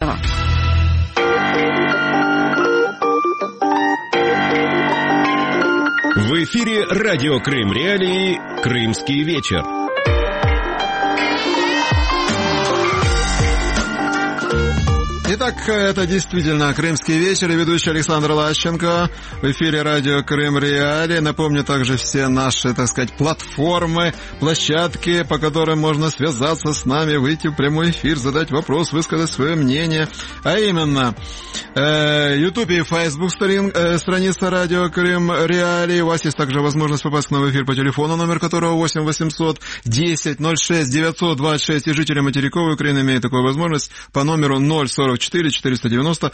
программа. В эфире радио Крым Реалии «Крымский вечер». Итак, это действительно «Крымский вечер» и ведущий Александр Лащенко в эфире радио Крым Реалии. Напомню также все наши, так сказать, платформы, площадки, по которым можно связаться с нами, выйти в прямой эфир, задать вопрос, высказать свое мнение. А именно, YouTube и Facebook страница радио Крым Реалии. У вас есть также возможность попасть к нам в эфир по телефону, номер которого 8 800 10 06 926. И жители материковой Украины имеют такую возможность по номеру 044 490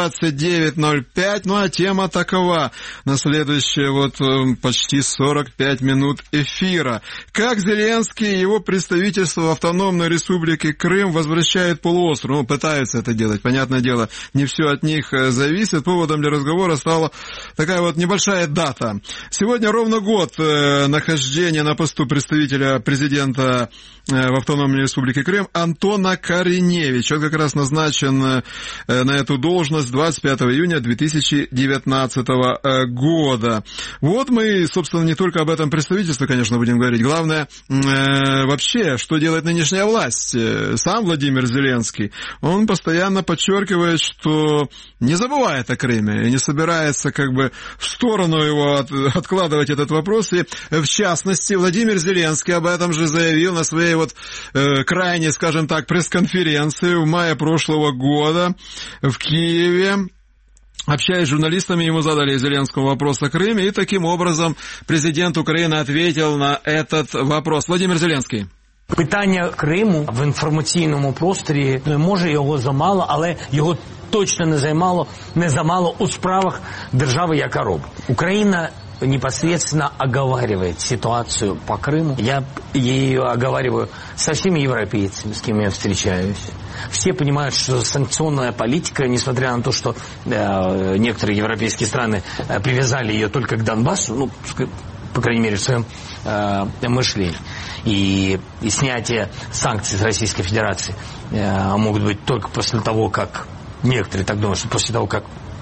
2905. Ну а тема такова на следующие почти 45 минут эфира. Как Зеленский и его представительство в Автономной Республике Крым возвращают полуостров? Ну, пытаются это делать. Понятное дело, не все от них зависит. Поводом для разговора стала такая небольшая дата. Сегодня ровно год нахождения на посту представителя президента в Автономной Республике Крым Антона Кориневича. Он как раз назначен на эту должность 25 июня 2019 года. Вот мы, собственно, не только об этом представительстве, конечно, будем говорить. Главное, вообще, что делает нынешняя власть. Сам Владимир Зеленский, он постоянно подчеркивает, что не забывает о Крыме и не собирается в сторону его откладывать этот вопрос. И, в частности, Владимир Зеленский об этом же заявил на своей крайней, скажем так, пресс-конференции в мае прошлого года в Киеве. Общаясь с журналистами, ему задали Зеленскому вопрос о Крыме, и таким образом президент України ответил на этот вопрос. Владимир Зеленский. Питання Криму в інформаційному просторі, може його замало, але його точно не замало у справах держави, яка робить. Україна непосредственно оговаривает ситуацию по Крыму. Я ее оговариваю со всеми европейцами, с кем я встречаюсь. Все понимают, что санкционная политика, несмотря на то, что некоторые европейские страны привязали ее только к Донбассу, по крайней мере, в своем мышлении. И снятие санкций с Российской Федерации могут быть только после того, как некоторые так думают, что после того, как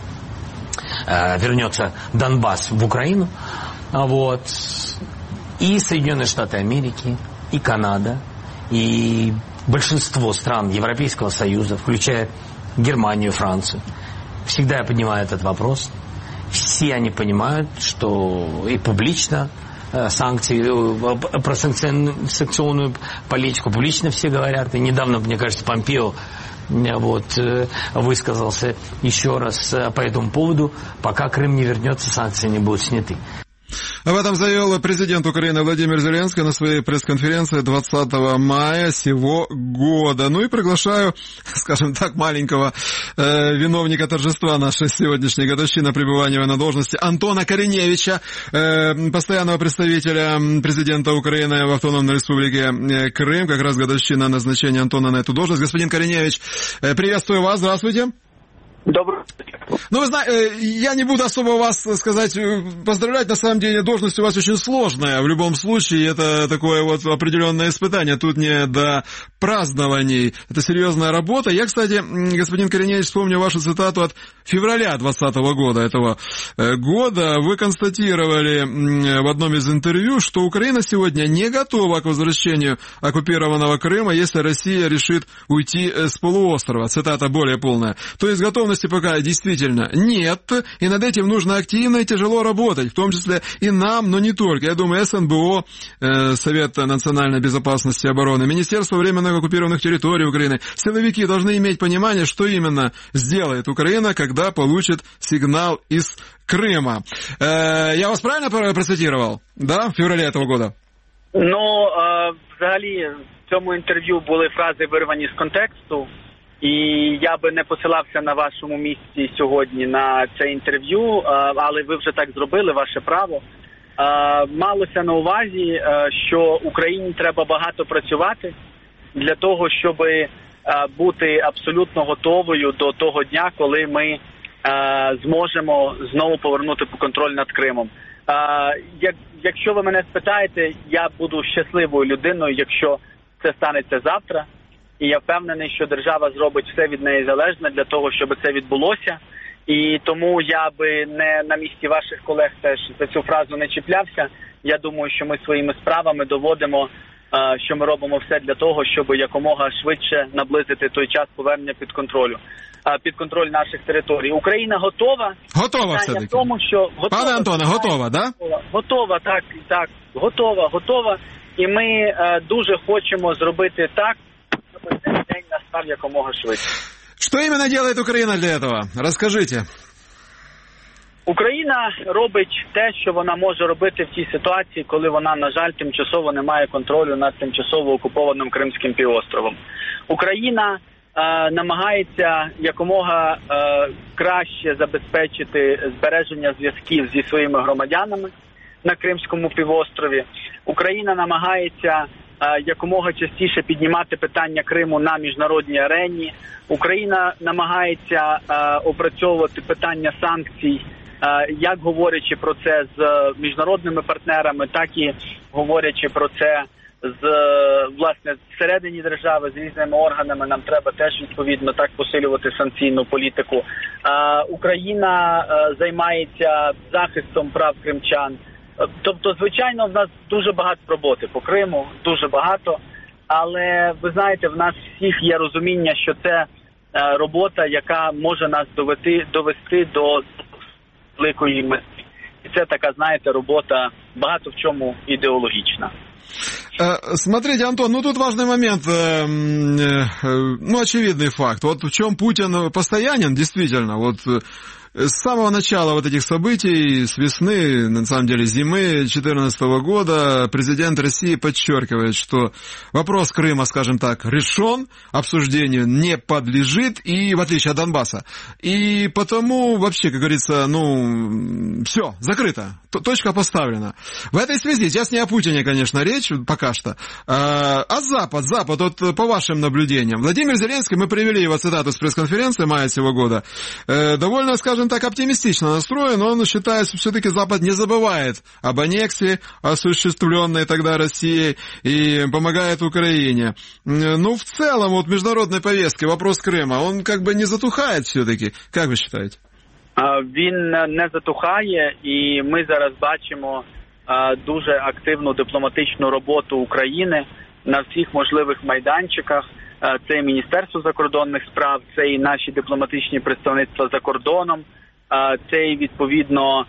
вернется Донбасс в Украину. И Соединенные Штаты Америки, и Канада, и большинство стран Европейского Союза, включая Германию, Францию, всегда я поднимаю этот вопрос. Все они понимают, что и публично санкции, про санкционную политику публично все говорят. И недавно, мне кажется, Помпео высказался еще раз по этому поводу. Пока Крым не вернется, санкции не будут сняты. Об этом заявил президент Украины Владимир Зеленский на своей пресс-конференции 20 мая сего года. Ну и приглашаю, скажем так, маленького виновника торжества нашей сегодняшней годовщины пребывания на должности Антона Кориневича, постоянного представителя президента Украины в Автономной Республике Крым. Как раз годовщина назначения Антона на эту должность. Господин Кориневич, приветствую вас, здравствуйте. Добрый. Ну, вы знаете, я не буду особо вас, поздравлять. На самом деле, должность у вас очень сложная. В любом случае, это такое определенное испытание. Тут не до празднований. Это серьезная работа. Я, кстати, господин Кориневич, вспомню вашу цитату от февраля 2020 года этого года. Вы констатировали в одном из интервью, что Украина сегодня не готова к возвращению оккупированного Крыма, если Россия решит уйти с полуострова. Цитата более полная. То есть готовности пока действительно нет, и над этим нужно активно и тяжело работать, в том числе и нам, но не только. Я думаю, СНБО, Совет национальной безопасности и обороны, Министерство временно оккупированных территорий Украины, силовики должны иметь понимание, что именно сделает Украина, когда получит сигнал из Крыма. Я вас правильно процитировал, да, в феврале этого года? Взагалі, в цьому інтерв'ю були фрази вирвані з контексту. І я би не посилався на вашому місці сьогодні на це інтерв'ю, але ви вже так зробили, ваше право. Малося на увазі, що Україні треба багато працювати для того, щоб бути абсолютно готовою до того дня, коли ми зможемо знову повернути контроль над Кримом. Якщо ви мене спитаєте, я буду щасливою людиною, якщо це станеться завтра. І я впевнений, що держава зробить все від неї залежне для того, щоб це відбулося. І тому я би не на місці ваших колег теж за цю фразу не чіплявся. Я думаю, що ми своїми справами доводимо, що ми робимо все для того, щоб якомога швидше наблизити той час повернення під контроль наших територій. Україна готова. Готова все-таки. Тому, що готова. Пане Антоне, готова, да? Готова, так, готова. І ми дуже хочемо зробити так, щоб цей день настав якомога швидше. Что именно делает Украина для этого? Расскажите. Україна робить те, що вона може робити в тій ситуації, коли вона, на жаль, тимчасово не має контролю над тимчасово окупованим Кримським півостровом. Україна намагається якомога краще забезпечити збереження зв'язків зі своїми громадянами на Кримському півострові. Україна намагається якомога частіше піднімати питання Криму на міжнародній арені. Україна намагається опрацьовувати питання санкцій, як говорячи про це з міжнародними партнерами, так і говорячи про це власне всередині держави з різними органами. Нам треба теж відповідно так посилювати санкційну політику. Україна займається захистом прав кримчан. Тобто, звичайно, в нас дуже багато роботи по Криму, дуже багато, але ви знаєте, в нас всіх є розуміння, що це робота, яка може нас довести до великої мети. І це така, знаєте, робота багато в чому ідеологічна. Смотрите, Антон, ну тут важный момент, очевидный факт. Вот в чем Путин постоянен, действительно, вот с самого начала вот этих событий, с весны, на самом деле зимы 2014 года, президент России подчеркивает, что вопрос Крыма, скажем так, решен, обсуждению не подлежит, и в отличие от Донбасса. И потому вообще, как говорится, все, закрыто, точка поставлена. В этой связи, сейчас не о Путине, конечно, речь пока что, а Запад, вот по вашим наблюдениям. Владимир Зеленский, мы привели его цитату с пресс-конференции мая сего года, довольно, скажем так, оптимистично настроен, он считает, что все-таки Запад не забывает об аннексии, осуществленной тогда Россией, и помогает Украине. Ну, в целом, вот в международной повестке вопрос Крыма, он как бы не затухает все-таки, как вы считаете? Він не затухає, і ми зараз бачимо дуже активну дипломатичну роботу України на всіх можливих майданчиках. Це і Міністерство закордонних справ, це і наші дипломатичні представництва за кордоном, це і, відповідно,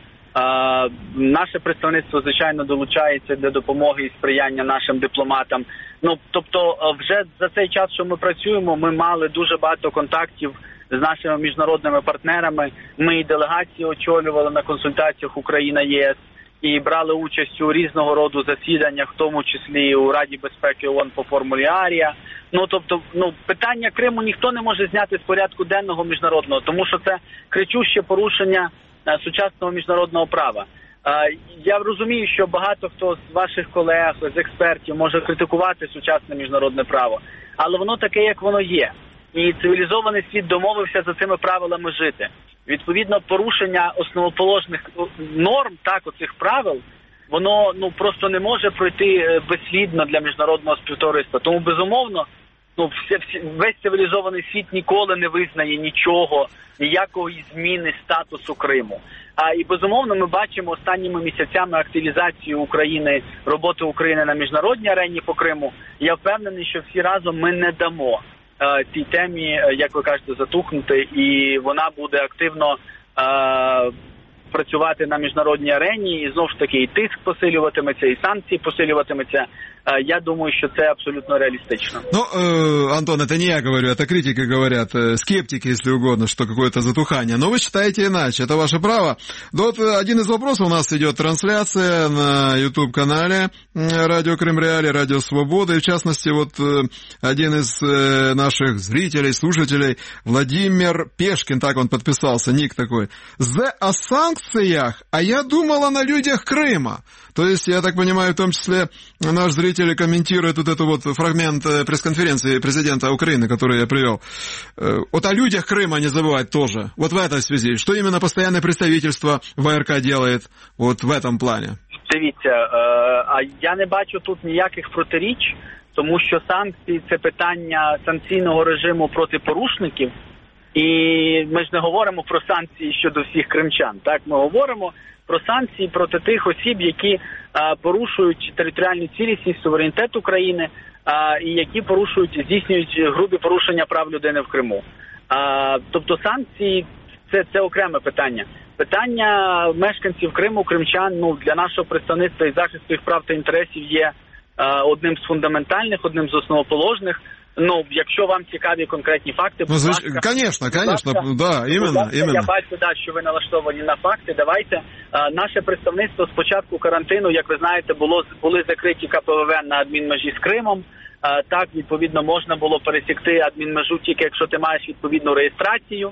наше представництво, звичайно, долучається для допомоги і сприяння нашим дипломатам. Тобто, вже за цей час, що ми працюємо, ми мали дуже багато контактів з нашими міжнародними партнерами. Ми і делегації очолювали на консультаціях Україна-ЄС і брали участь у різного роду засіданнях, в тому числі у Раді безпеки ООН по формулі Арія. Тобто, питання Криму ніхто не може зняти з порядку денного міжнародного, тому що це кричуще порушення сучасного міжнародного права. Я розумію, що багато хто з ваших колег, з експертів може критикувати сучасне міжнародне право, але воно таке, як воно є. І цивілізований світ домовився за цими правилами жити. Відповідно, порушення основоположних норм, оцих правил, воно просто не може пройти безслідно для міжнародного співтовариства. Тому, безумовно, весь цивілізований світ ніколи не визнає нічого, ніякої зміни статусу Криму. І, безумовно, ми бачимо останніми місяцями активізацію України, роботи України на міжнародній арені по Криму. Я впевнений, що всі разом ми не дамо цій темі, як ви кажете, затухнути, і вона буде активно працювати на міжнародній арені, і знову ж таки і тиск посилюватиметься, і санкції посилюватиметься. Я думаю, что это абсолютно реалистично. Антон, это не я говорю, это критики говорят, скептики, если угодно, что какое-то затухание. Но вы считаете иначе, это ваше право. Вот один из вопросов, у нас идет трансляция на YouTube-канале Радио Крым Реалии, Радио Свобода, и в частности, вот один из наших зрителей, слушателей, Владимир Пешкин, так он подписался, ник такой, о санкциях, а я думала на людях Крыма. То есть, я так понимаю, в том числе наш зритель комментирует вот этот вот фрагмент пресс-конференции президента Украины, который я привел. Вот о людях Крыма не забывать тоже. Вот в этой связи. Что именно постоянное представительство ВРК делает вот в этом плане? Дивіться, я не бачу тут ніяких протиріч, тому що санкції – це питання санкційного режиму проти порушників, і ми ж не говоримо про санкції щодо всіх кримчан, так? Ми говоримо про санкції проти тих осіб, які порушують територіальну цілісність, суверенітет України, і які здійснюють грубі порушення прав людини в Криму. Тобто санкції – це окреме питання. Питання мешканців Криму, кримчан, для нашого представництва і захисту їх прав та інтересів є одним з фундаментальних, одним з основоположних. Якщо вам цікаві конкретні факти, будь ласка. Конечно, да, іменно. Я бачу, що ви налаштовані на факти. Давайте. Наше представництво з початку карантину, як ви знаєте, були закриті КПВВ на адмінмежі з Кримом. Так, відповідно, можна було пересікти адмінмежу тільки якщо ти маєш відповідну реєстрацію,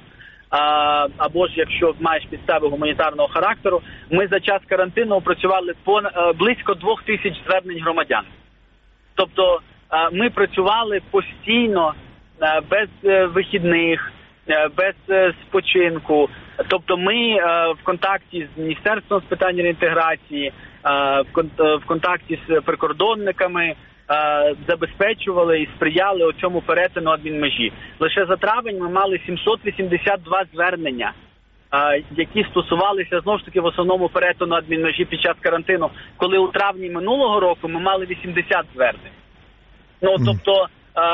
або ж якщо маєш підстави гуманітарного характеру. Ми за час карантину опрацювали близько 2000 звернень громадян. Тобто ми працювали постійно, без вихідних, без спочинку. Тобто ми в контакті з Міністерством з питань реінтеграції, в контакті з прикордонниками забезпечували і сприяли цьому перетину адмінмежі. Лише за травень ми мали 782 звернення, які стосувалися, знову ж таки, в основному перетину адмінмежі під час карантину, коли у травні минулого року ми мали 80 звернень. Тобто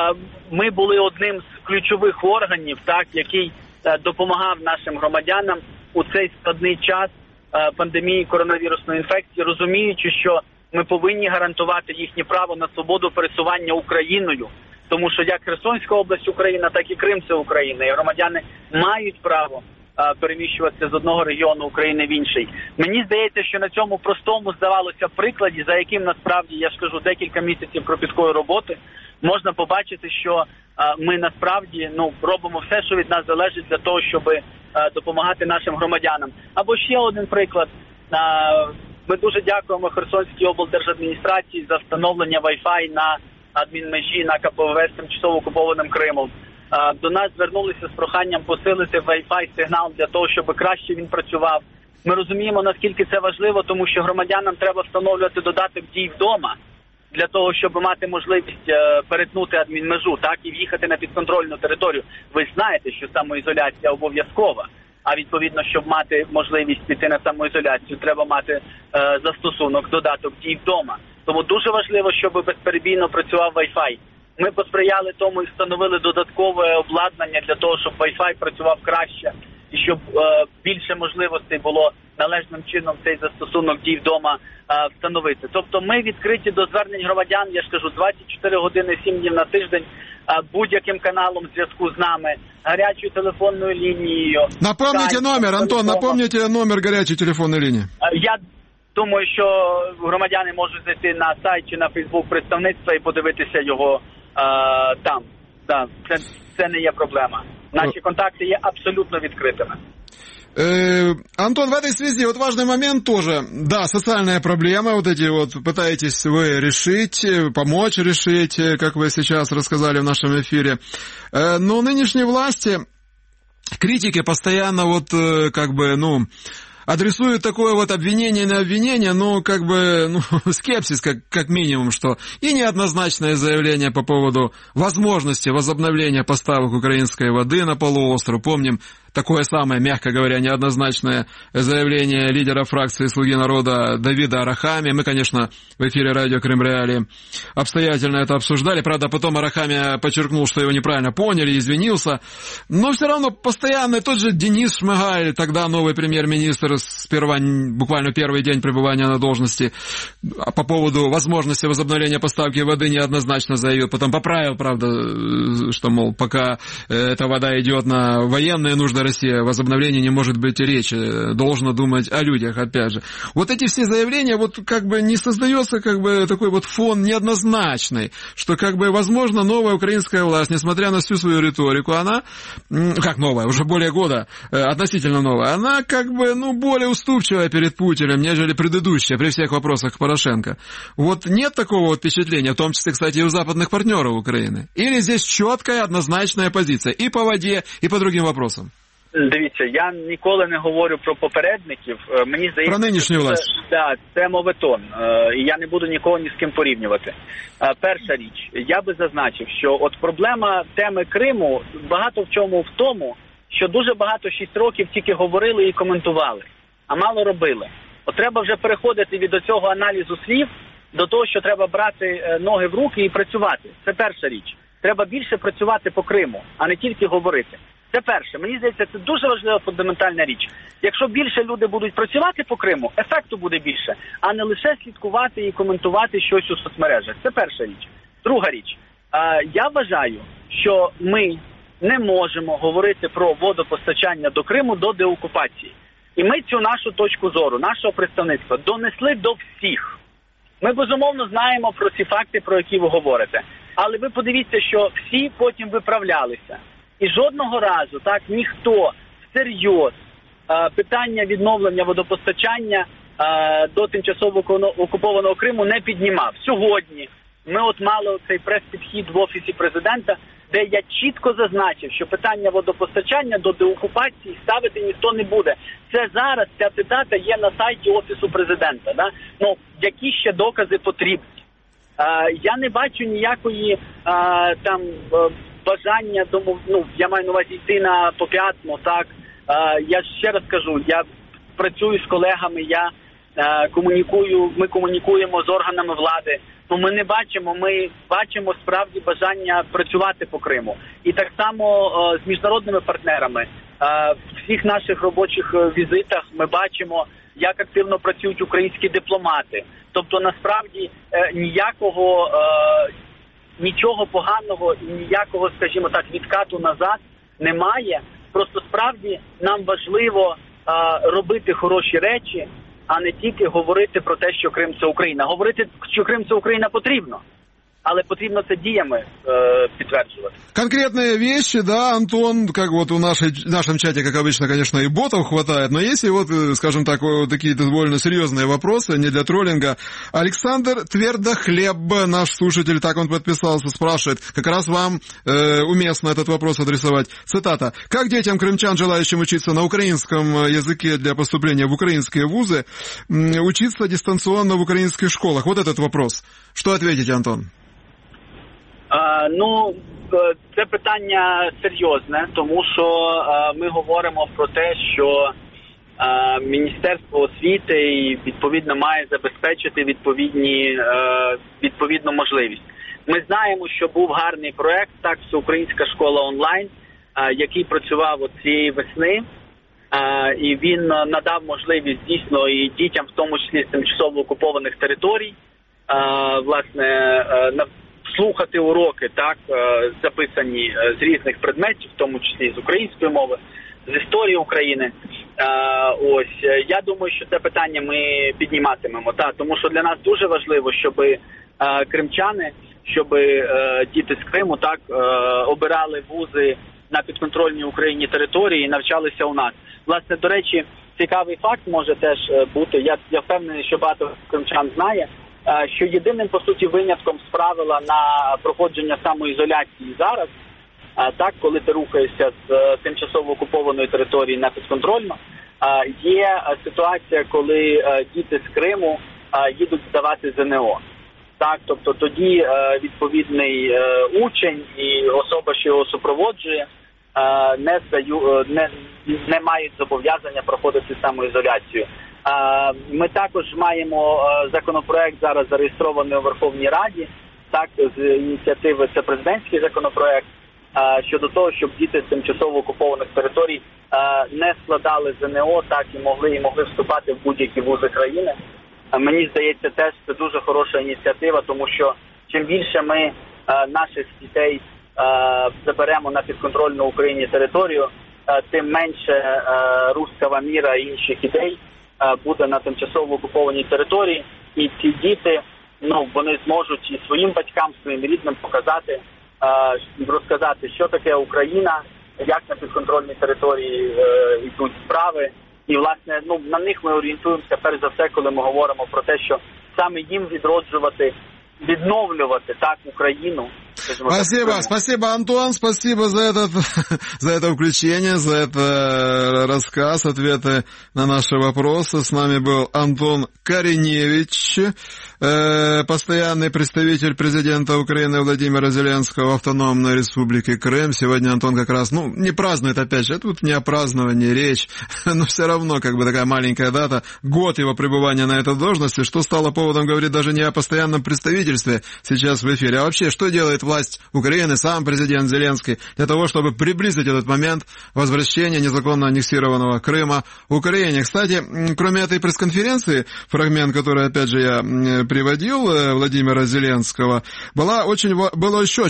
ми були одним з ключових органів, який допомагав нашим громадянам у цей складний час пандемії коронавірусної інфекції, розуміючи, що ми повинні гарантувати їхнє право на свободу пересування Україною, тому що як Херсонська область Україна, так і Крим – це Україна, і громадяни мають право переміщуватися з одного регіону України в інший. Мені здається, що на цьому простому, здавалося, прикладі, за яким насправді, я ж кажу, декілька місяців кропіткої роботи, можна побачити, що ми насправді робимо все, що від нас залежить для того, щоб допомагати нашим громадянам. Або ще один приклад. Ми дуже дякуємо Херсонській облдержадміністрації за встановлення Wi-Fi на адмінмежі на КПВВ з тимчасово окупованим Кримом. До нас звернулися з проханням посилити Wi-Fi сигнал для того, щоб краще він працював. Ми розуміємо, наскільки це важливо, тому що громадянам треба встановлювати додаток «Дій вдома» для того, щоб мати можливість перетнути адмінмежу, і в'їхати на підконтрольну територію. Ви знаєте, що самоізоляція обов'язкова. А відповідно, щоб мати можливість піти на самоізоляцію, треба мати застосунок, додаток «Дій вдома». Тому дуже важливо, щоб безперебійно працював Wi-Fi. Ми посприяли тому і встановили додаткове обладнання для того, щоб Wi-Fi працював краще і щоб більше можливостей було належним чином цей застосунок «Дій вдома» встановити. Тобто ми відкриті до звернень громадян, я ж кажу, 24 години, 7 днів на тиждень, будь-яким каналом зв'язку з нами, гарячою телефонною лінією. Напомните номер, Антон, напомните номер гарячої телефонної лінії. Я думаю, що громадяни можуть зайти на сайт чи на Фейсбук представництва і подивитися його там. Це не є проблема. Наши контакты є абсолютно відкрытыми. Антон, в этой связи важный момент тоже. Да, социальная проблема, пытаетесь вы решить, помочь решить, как вы сейчас рассказали в нашем эфире. Но нынешние власти, критики постоянно адресуют такое обвинение на обвинение, скепсис как минимум, что и неоднозначное заявление по поводу возможности возобновления поставок украинской воды на полуостров. Помним такое самое, мягко говоря, неоднозначное заявление лидера фракции «Слуги народа» Давида Арахамии. Мы, конечно, в эфире радио Крым Реалии обстоятельно это обсуждали. Правда, потом Арахамия подчеркнул, что его неправильно поняли, извинился. Но все равно постоянно тот же Денис Шмыгаль, тогда новый премьер-министр, сперва буквально первый день пребывания на должности, по поводу возможности возобновления поставки воды неоднозначно заявил. Потом поправил, правда, что, мол, пока эта вода идет на военные нужды России, о возобновлении не может быть речи, должно думать о людях, опять же. Эти все заявления, не создается такой фон неоднозначный, что возможно новая украинская власть, несмотря на всю свою риторику, она, как новая, уже более года, относительно новая, она более уступчивая перед Путиным, нежели предыдущая, при всех вопросах к Порошенко. Нет такого впечатления, в том числе, кстати, и у западных партнеров Украины. Или здесь четкая, однозначная позиция и по воде, и по другим вопросам? Дивіться, я ніколи не говорю про попередників. Мені здається, про нинішню власть. Це моветон. І я не буду нікого ні з ким порівнювати. Перша річ, я би зазначив, що от проблема теми Криму багато в чому в тому, що дуже багато 6 років тільки говорили і коментували, а мало робили. От треба вже переходити від цього аналізу слів до того, що треба брати ноги в руки і працювати. Це перша річ. Треба більше працювати по Криму, а не тільки говорити. Це перше. Мені здається, це дуже важлива фундаментальна річ. Якщо більше люди будуть працювати по Криму, ефекту буде більше, а не лише слідкувати і коментувати щось у соцмережах. Це перша річ. Друга річ. Я вважаю, що ми не можемо говорити про водопостачання до Криму до деокупації. І ми цю нашу точку зору, нашого представництва донесли до всіх. Ми, безумовно, знаємо про ці факти, про які ви говорите. Але ви подивіться, що всі потім виправлялися. І жодного разу так ніхто всерйоз питання відновлення водопостачання до тимчасово окупованого Криму не піднімав. Сьогодні ми от мали цей прес-підхід в Офісі Президента, де я чітко зазначив, що питання водопостачання до деокупації ставити ніхто не буде. Це зараз, ця цитата є на сайті Офісу Президента. Да? Ну, які ще докази потрібні? Я не бачу ніякої там бажання, я маю на увазі йти на поп'ятну, так. Я ще раз кажу, я працюю з колегами, ми комунікуємо з органами влади. Ми не бачимо, ми бачимо справді бажання працювати по Криму. І так само з міжнародними партнерами. В всіх наших робочих візитах ми бачимо, як активно працюють українські дипломати. Тобто, насправді, нічого поганого і ніякого, скажімо так, відкату назад немає. Просто справді нам важливо робити хороші речі, а не тільки говорити про те, що Крим – це Україна. Говорити, що Крим – це Україна потрібно, але потрібно це діями підтверджувати. Конкретные вещи, да, Антон, как вот в нашем чате, как обычно, конечно, и ботов хватает, но если вот, скажем так, вот такие довольно серьезные вопросы, не для троллинга. Александр Твердохлеб, наш слушатель, так он подписался, спрашивает, как раз вам уместно этот вопрос адресовать. Цитата. Как детям крымчан, желающим учиться на украинском языке для поступления в украинские вузы, учиться дистанционно в украинских школах? Вот этот вопрос. Что ответите, Антон? Це питання серйозне, тому що ми говоримо про те, що Міністерство освіти відповідно має забезпечити відповідну можливість. Ми знаємо, що був гарний проект, так, Всеукраїнська школа онлайн, який працював от цієї весни, і він надав можливість дійсно і дітям, в тому числі з тимчасово окупованих територій, власне, слухати уроки, так, записані з різних предметів, в тому числі з української мови, з історії України. Я думаю, що це питання ми підніматимемо, тому що для нас дуже важливо, щоб кримчани, щоб діти з Криму так обирали вузи на підконтрольній Україні території і навчалися у нас. Власне, до речі, цікавий факт може теж бути, я впевнений, що багато кримчан знає, що єдиним, по суті, винятком з правила на проходження самоізоляції зараз, так, коли ти рухаєшся з тимчасово окупованої території на підконтрольну, є ситуація, коли діти з Криму їдуть здавати ЗНО. Так, тобто тоді відповідний учень і особа, що його супроводжує, не мають зобов'язання проходити самоізоляцію. Ми також маємо законопроект зараз зареєстрований у Верховній Раді, так, з ініціативи, це президентський законопроект, щодо того, щоб діти з тимчасово окупованих територій не складали ЗНО, так, і могли вступати в будь-які вузи країни. Мені здається, теж це дуже хороша ініціатива, тому що чим більше ми наших дітей заберемо на підконтрольну Україні територію, тим менше руского міра і інших ідей буде на тимчасово окупованій території. І ці діти, вони зможуть і своїм батькам, своїм рідним показати, розказати, що таке Україна, як на підконтрольній території йдуть справи. І, власне, на них ми орієнтуємося, перш за все, коли ми говоримо про те, що саме їм відновлювати так Україну, Спасибо, Антон, спасибо за это включение, за это рассказ, ответы на наши вопросы. С нами был Антон Кореневич, постоянный представитель президента Украины Владимира Зеленского в Автономной Республике Крым. Сегодня Антон как раз, не празднует, опять же, тут не о праздновании речь, но все равно как бы такая маленькая дата, год его пребывания на этой должности, что стало поводом говорить даже не о постоянном представительстве сейчас в эфире, а вообще, что делает власть Украины, сам президент Зеленский, для того, чтобы приблизить этот момент возвращения незаконно аннексированного Крыма Украине. Кстати, кроме этой пресс-конференции, фрагмент, который, опять же, я приводил, Владимира Зеленского, было еще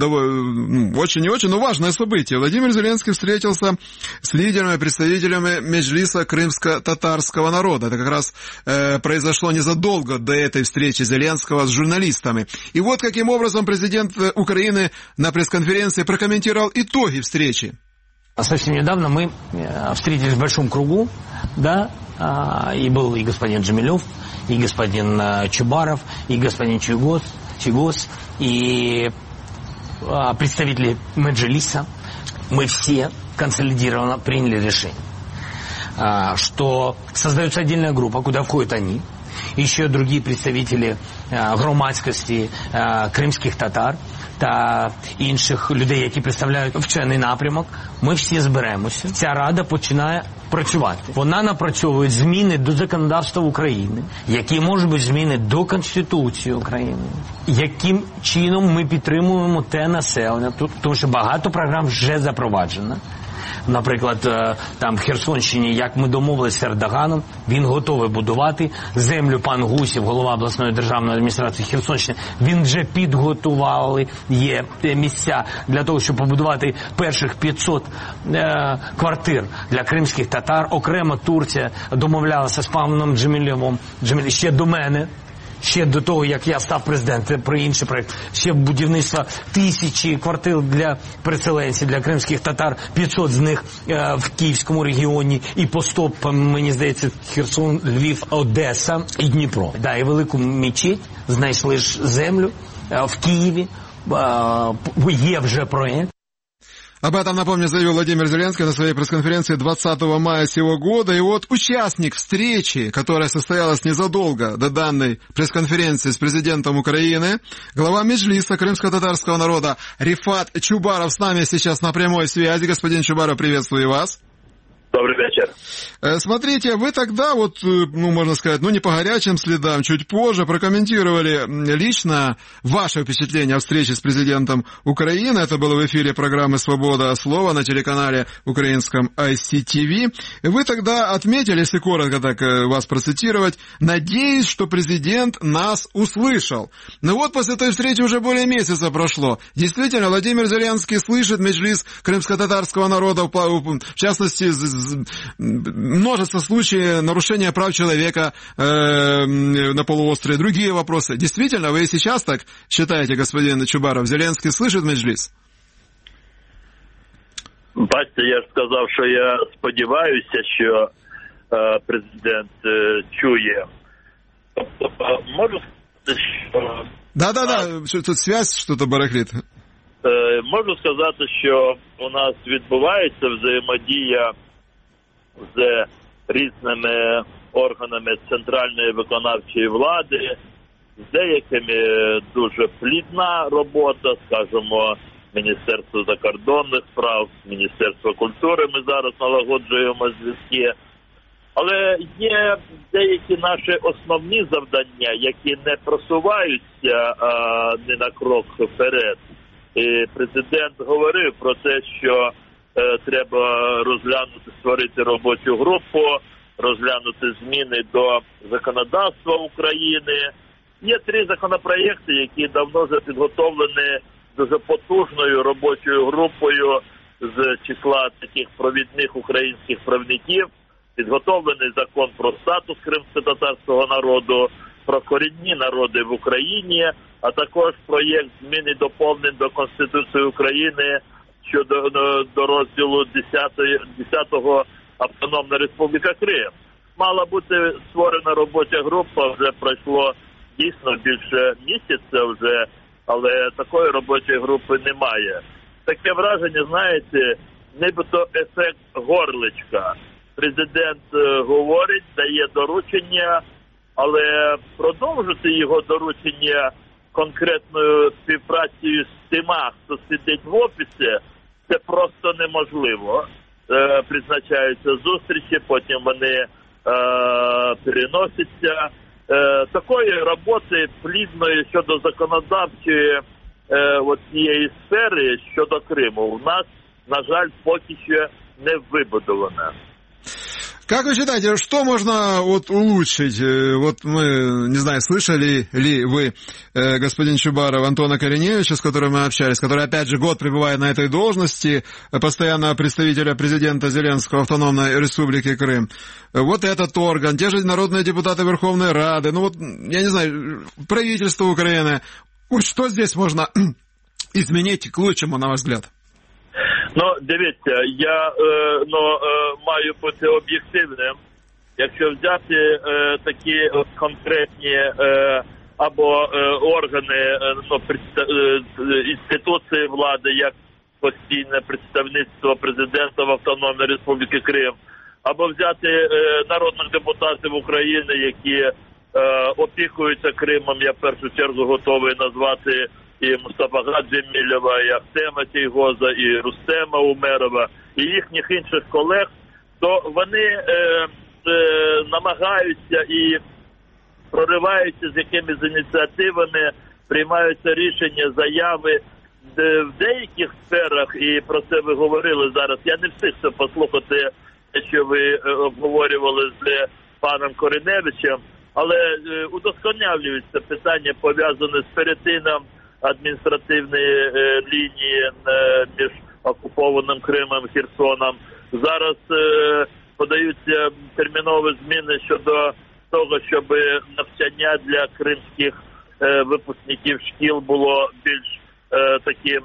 очень важное событие. Владимир Зеленский встретился с лидерами, представителями Меджлиса крымско-татарского народа. Это как раз произошло незадолго до этой встречи Зеленского с журналистами. И вот каким образом президент Украины на пресс-конференции прокомментировал итоги встречи. Совсем недавно мы встретились в большом кругу, да, и был и господин Джемилев, и господин Чубаров, и господин Чигос, и представители Меджлиса. Мы все консолидированно приняли решение, что создается отдельная группа, куда входят они, еще другие представители громадськості кримських татар та інших людей, які представляють вчений напрямок. Ми всі зберемося. Ця рада починає працювати. Вона напрацьовує зміни до законодавства України, які можуть бути зміни до Конституції України. Яким чином ми підтримуємо те населення, тому що багато програм вже запроваджено. Наприклад, там в Херсонщині, як ми домовилися з Ердоганом, він готовий будувати землю. Пан Гусів, голова обласної державної адміністрації Херсонщини, він вже підготували, є місця для того, щоб побудувати перших 500 квартир для кримських татар. Окремо Турція домовлялася з паном Джемілєвим, ще до мене. Ще до того, як я став президентом, про інший проєкт, ще будівництво 1000 квартир для переселенців, для кримських татар, 500 з них в Київському регіоні, і по стопам, мені здається, Херсон, Львів, Одеса і Дніпро. Да, і велику мечеть, знайшли ж землю в Києві, є вже проєкт. Об этом, напомню, заявил Владимир Зеленский на своей пресс-конференции 20 мая сего года. И вот участник встречи, которая состоялась незадолго до данной пресс-конференции с президентом Украины, глава Меджлиса крымско-татарского народа Рифат Чубаров с нами сейчас на прямой связи. Господин Чубаров, приветствую вас. Добрый вечер. Смотрите, вы тогда можно сказать, не по горячим следам, чуть позже прокомментировали лично ваше впечатление о встрече с президентом Украины. Это было в эфире программы «Свобода слова» на телеканале украинском ICTV. Вы тогда отметили, если коротко так вас процитировать, «Надеюсь, что президент нас услышал». Но вот после той встречи уже более месяца прошло. Действительно, Владимир Зеленский слышит Меджлис крымско-татарского народа, в частности, множество случаев нарушения прав человека на полуострове, другие вопросы. Действительно, вы и сейчас так считаете, господин Чубаров, Зеленский слышит Меджлис? Бачите, я ж сказав, що я сподіваюся, що президент чує. Можу сказати, що... Да, тут связь что-то барахлит. Можу сказати, що у нас відбувається взаємодія з різними органами центральної виконавчої влади, з деякими дуже плідна робота, скажімо, Міністерство закордонних справ, Міністерство культури, ми зараз налагоджуємо зв'язки. Але є деякі наші основні завдання, які не просуваються ні на крок вперед. І президент говорив про те, що треба розглянути, створити робочу групу, розглянути зміни до законодавства України. Є 3 законопроєкти, які давно вже підготовлені дуже потужною робочою групою з числа таких провідних українських правників. Підготовлений закон про статус кримсько-татарського народу, про корінні народи в Україні, а також проєкт змін і доповнень до Конституції України щодо до розділу 10-го Автономна Республіка Крим. Мала бути створена робоча група, вже пройшло дійсно більше місяця вже, але такої робочої групи немає. Таке враження, знаєте, нібито ефект горличка. Президент говорить, дає доручення, але продовжити його доручення конкретною співпрацею з тима, хто сидить в офісі, це просто неможливо. Призначаються зустрічі, потім вони переносяться. Такої роботи плідної щодо законодавчої цієї сфери щодо Криму у нас, на жаль, поки що не выбудовано. Как вы считаете, что можно улучшить? Мы, не знаю, слышали ли вы господин Чубаров Антона Кореневича, с которым мы общались, который, опять же, год пребывает на этой должности, постоянного представителя президента Зеленского Автономной Республики Крым. Вот этот орган, те же народные депутаты Верховной Рады, я не знаю, правительство Украины. Что здесь можно изменить к лучшему, на ваш взгляд? Дивіться, я маю бути об'єктивним. Якщо взяти такі конкретні або органи, інституції влади, як постійне представництво президента в Автономній Республіці Крим, або взяти народних депутатів України, які опікуються Кримом, я в першу чергу готовий назвати і Мустафа Джемілєва, і Ахтема Тейгоза, і Рустема Умерова, і їхніх інших колег, то вони намагаються і прориваються з якимись ініціативами, приймаються рішення, заяви. В деяких сферах, і про це ви говорили зараз, я не встиг це послухати, що ви обговорювали з паном Кореневичем, але удосконалюються питання, пов'язані з перетином адміністративної лінії між окупованим Кримом і Херсоном. Зараз подаються термінові зміни щодо того, щоб навчання для кримських випускників шкіл було більш таким,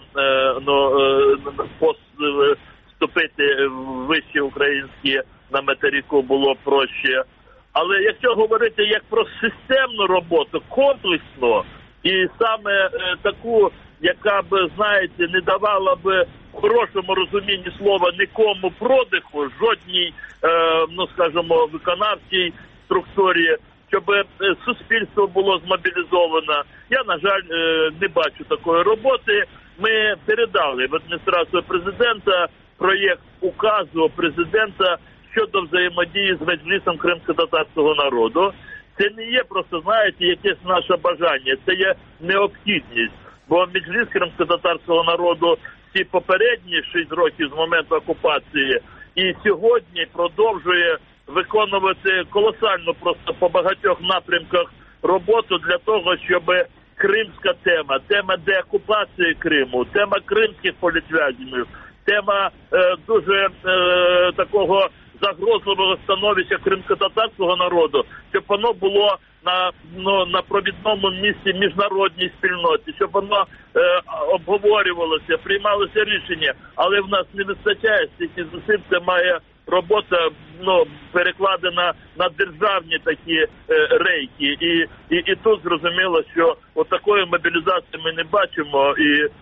вступити в вищі українські на материку було проще. Але якщо говорити як про системну роботу, комплексно, і саме таку, яка б, знаєте, не давала б в хорошому розумінні слова нікому продиху, жодній, скажімо, виконавчій структурі, щоб суспільство було змобілізовано. Я, на жаль, не бачу такої роботи. Ми передали в адміністрацію президента проєкт указу президента щодо взаємодії з Меджлісом кримсько-татарського народу. Це не є просто, знаєте, якесь наше бажання, це є необхідність. Бо Меджліс кримсько-татарського народу всі попередні 6 років з моменту окупації і сьогодні продовжує виконувати колосальну просто по багатьох напрямках роботу для того, щоб кримська тема деокупації Криму, тема кримських політв'язнів, тема дуже такого загрозливого становища кримсько-татарського народу, щоб воно було на провідному місці міжнародній спільноті, щоб воно обговорювалося, приймалося рішення, але в нас не вистачає стільки зусиль, це має робота перекладена на державні такі рейки. І тут зрозуміло, що такої мобілізації ми не бачимо,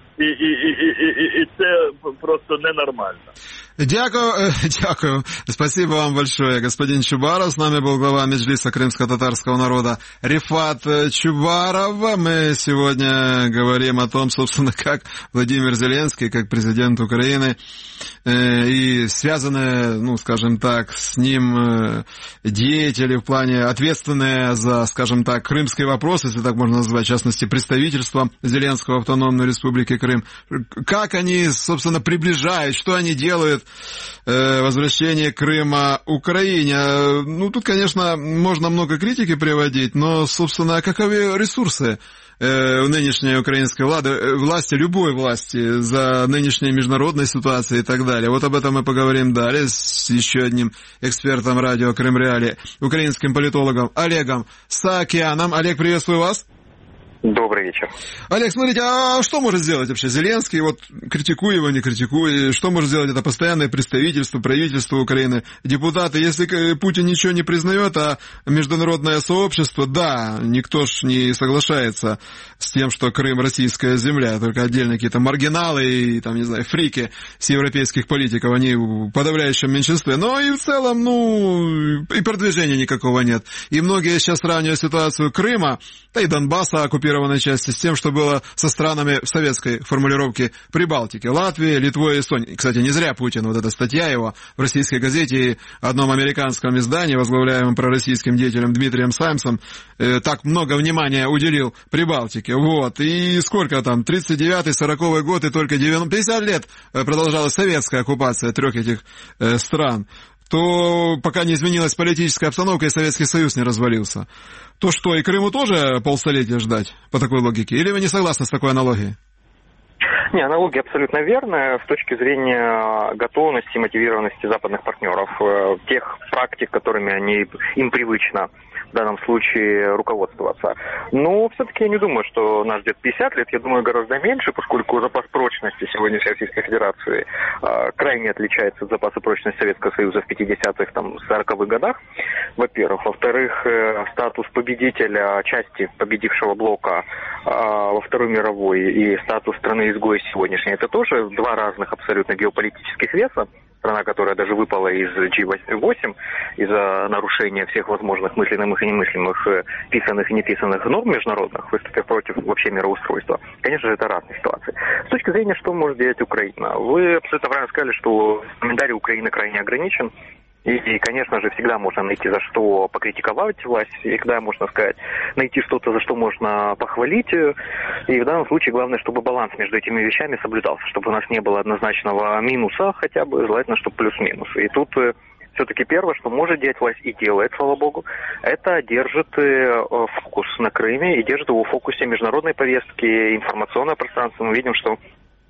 и это просто ненормально. Дякую. Спасибо вам большое, господин Чубаров. С нами был глава Меджлиса крымско-татарского народа Рифат Чубаров. Мы сегодня говорим о том, собственно, как Владимир Зеленский, как президент Украины, и связанные, скажем так, с ним деятели в плане ответственные за, скажем так, крымский вопрос, если так можно назвать, в частности, представительство Зеленского в Автономной Республике Крым. Как они, собственно, приближают, что они делают возвращение Крыма Украине. Тут, конечно, можно много критики приводить, но, собственно, каковы ресурсы нынешней украинской власти, любой власти, за нынешней международной ситуацией и так далее. Вот об этом мы поговорим далее с еще одним экспертом радио Крым Реалии, украинским политологом Олегом Саакяном. Олег, приветствую вас. Добрый вечер. Олег, смотрите, а что может сделать вообще Зеленский? Вот критикуй его, не критикуй. Что может сделать это постоянное представительство, правительство Украины, депутаты? Если Путин ничего не признает, а международное сообщество, да, никто ж не соглашается с тем, что Крым российская земля, только отдельно какие-то маргиналы и, там, не знаю, фрики с европейских политиков, они в подавляющем меньшинстве. Но и в целом, и продвижения никакого нет. И многие сейчас сравнивают ситуацию Крыма, да и Донбасса, оккупированной части, с тем, что было со странами в советской формулировке Прибалтики. Латвии, Литвой и Эстонией. Кстати, не зря Путин, вот эта статья его в российской газете и одном американском издании, возглавляемом пророссийским деятелем Дмитрием Саймсом, так много внимания уделил Прибалтике. Вот. И сколько там, 39-й, 40-й год, и только 50 лет продолжалась советская оккупация трех этих стран. То пока не изменилась политическая обстановка и Советский Союз не развалился. То что, и Крыму тоже полстолетия ждать по такой логике? Или вы не согласны с такой аналогией? Не, аналогия абсолютно верная с точки зрения готовности и мотивированности западных партнеров, тех практик, которыми им привычно в данном случае руководствоваться. Но все-таки я не думаю, что нас ждет 50 лет, я думаю, гораздо меньше, поскольку запас прочности сегодняшней Российской Федерации крайне отличается от запаса прочности Советского Союза в 50-х, 40-х годах, во-первых. Во-вторых, статус победителя, части победившего блока во Второй мировой и статус страны-изгоя сегодняшней, это тоже два разных абсолютно геополитических веса. Страна, которая даже выпала из G8 из-за нарушения всех возможных мыслимых и немыслимых, писанных и неписанных норм международных, выступив против вообще мироустройства. Конечно же, это разные ситуации. С точки зрения, что может делать Украина? Вы абсолютно правильно сказали, что комментарий Украины крайне ограничен. И, конечно же, всегда можно найти за что покритиковать власть, всегда можно сказать, найти что-то, за что можно похвалить. И в данном случае главное, чтобы баланс между этими вещами соблюдался, чтобы у нас не было однозначного минуса, хотя бы желательно, чтобы плюс-минус. И тут все-таки первое, что может делать власть и делает, слава богу, это держит фокус на Крыме и держит его в фокусе международной повестки, информационного пространства. Мы видим, что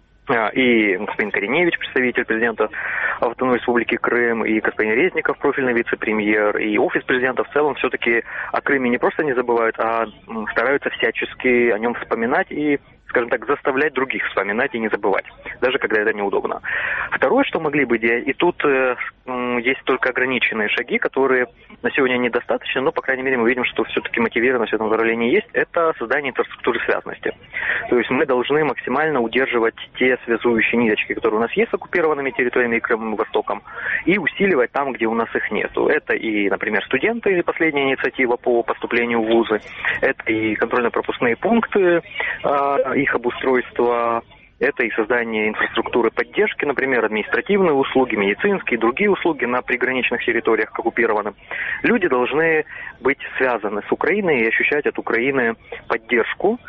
и господин Кореневич, представитель президента Автономной Республики Крым, и господин Резников, профильный вице-премьер, и офис президента в целом все-таки о Крыме не просто не забывают, а стараются всячески о нем вспоминать и, скажем так, заставлять других вспоминать и не забывать, даже когда это неудобно. Второе, что могли бы делать, и тут есть только ограниченные шаги, которые на сегодня недостаточны, но, по крайней мере, мы видим, что все-таки мотивированность в этом направлении есть, это создание инфраструктуры связности. То есть мы должны максимально удерживать те связующие ниточки, которые у нас есть с оккупированными территориями и Крымом и Востоком, и усиливать там, где у нас их нету. Это и, например, студенты, последняя инициатива по поступлению в вузы, это и контрольно-пропускные пункты, их обустройство, это и создание инфраструктуры поддержки, например, административные услуги, медицинские, другие услуги на приграничных территориях к оккупированным. Люди должны быть связаны с Украиной и ощущать от Украины поддержку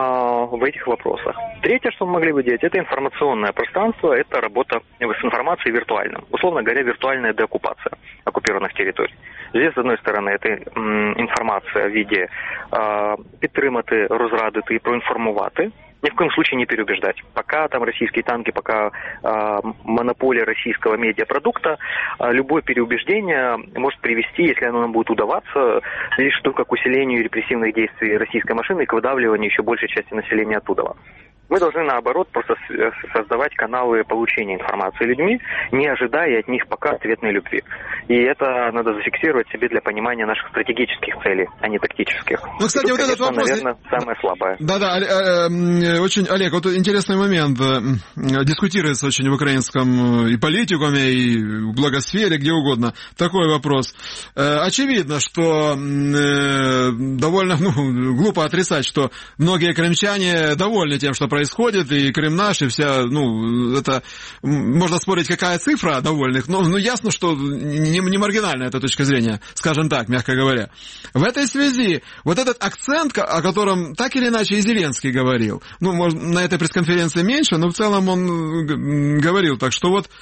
в этих вопросах. Третье, что мы могли бы делать, это информационное пространство, это работа с информацией виртуальным. Условно говоря, виртуальная деоккупация оккупированных территорий. Здесь, с одной стороны, это информация в виде підтримати, розрадити и проинформувати. Ни в коем случае не переубеждать. Пока там российские танки, пока монополия российского медиапродукта, любое переубеждение может привести, если оно нам будет удаваться, лишь только к усилению репрессивных действий российской машины и к выдавливанию еще большей части населения оттуда. Мы должны, наоборот, просто создавать каналы получения информации людьми, не ожидая от них пока ответной любви. И это надо зафиксировать себе для понимания наших стратегических целей, а не тактических. Ну, кстати, тут, вот этот вопрос, наверное, самое слабое. Да, очень, Олег, вот интересный момент. Дискутируется очень в украинском и политикуме, и в благосфере, где угодно. Такой вопрос. Очевидно, что довольно глупо отрицать, что многие крымчане довольны тем, что происходит, и Крым наш, и вся, это, можно спорить, какая цифра довольных, но ясно, что не маргинальная эта точка зрения, скажем так, мягко говоря. В этой связи вот этот акцент, о котором так или иначе и Зеленский говорил, может, на этой пресс-конференции меньше, но в целом он говорил, так что вот,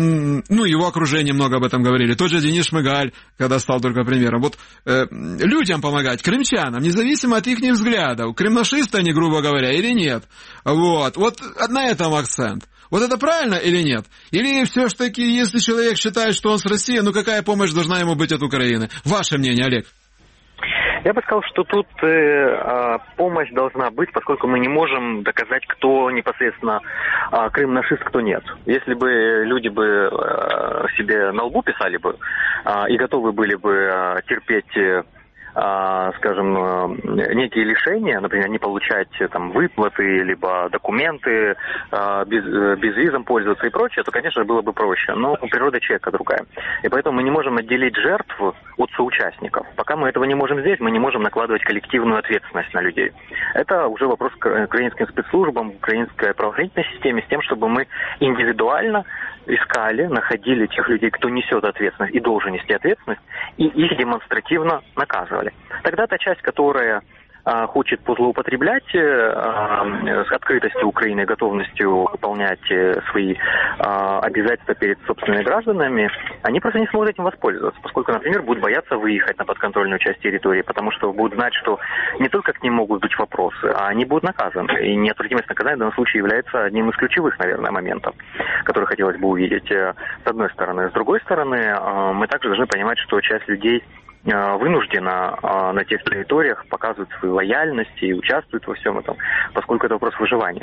его окружение много об этом говорили. Тот же Денис Шмыгаль, когда стал только премьером. Вот людям помогать, крымчанам, независимо от их взглядов, крымнашисты они, грубо говоря, или нет. Вот на этом акцент. Вот это правильно или нет? Или все-таки, если человек считает, что он с Россией, какая помощь должна ему быть от Украины? Ваше мнение, Олег? Я бы сказал, что тут помощь должна быть, поскольку мы не можем доказать, кто непосредственно крым-нашист, кто нет. Если бы люди бы себе на лбу писали бы и готовы были бы терпеть, скажем, некие лишения, например, не получать там выплаты, либо документы, без визом пользоваться и прочее, то, конечно, было бы проще. Но природа человека другая. И поэтому мы не можем отделить жертв от соучастников. Пока мы этого не можем сделать, мы не можем накладывать коллективную ответственность на людей. Это уже вопрос к украинским спецслужбам, украинской правоохранительной системе, с тем, чтобы мы индивидуально искали, находили тех людей, кто несет ответственность и должен нести ответственность, и их демонстративно наказывали. Тогда та часть, которая хочет позлоупотреблять с открытостью Украины, готовностью выполнять свои обязательства перед собственными гражданами, они просто не смогут этим воспользоваться, поскольку, например, будут бояться выехать на подконтрольную часть территории, потому что будут знать, что не только к ним могут быть вопросы, а они будут наказаны. И неотвратимость наказания в данном случае является одним из ключевых, наверное, моментов, которые хотелось бы увидеть с одной стороны. С другой стороны, мы также должны понимать, что часть людей вынуждена на тех территориях показывать свою лояльность и участвуют во всем этом, поскольку это вопрос выживания.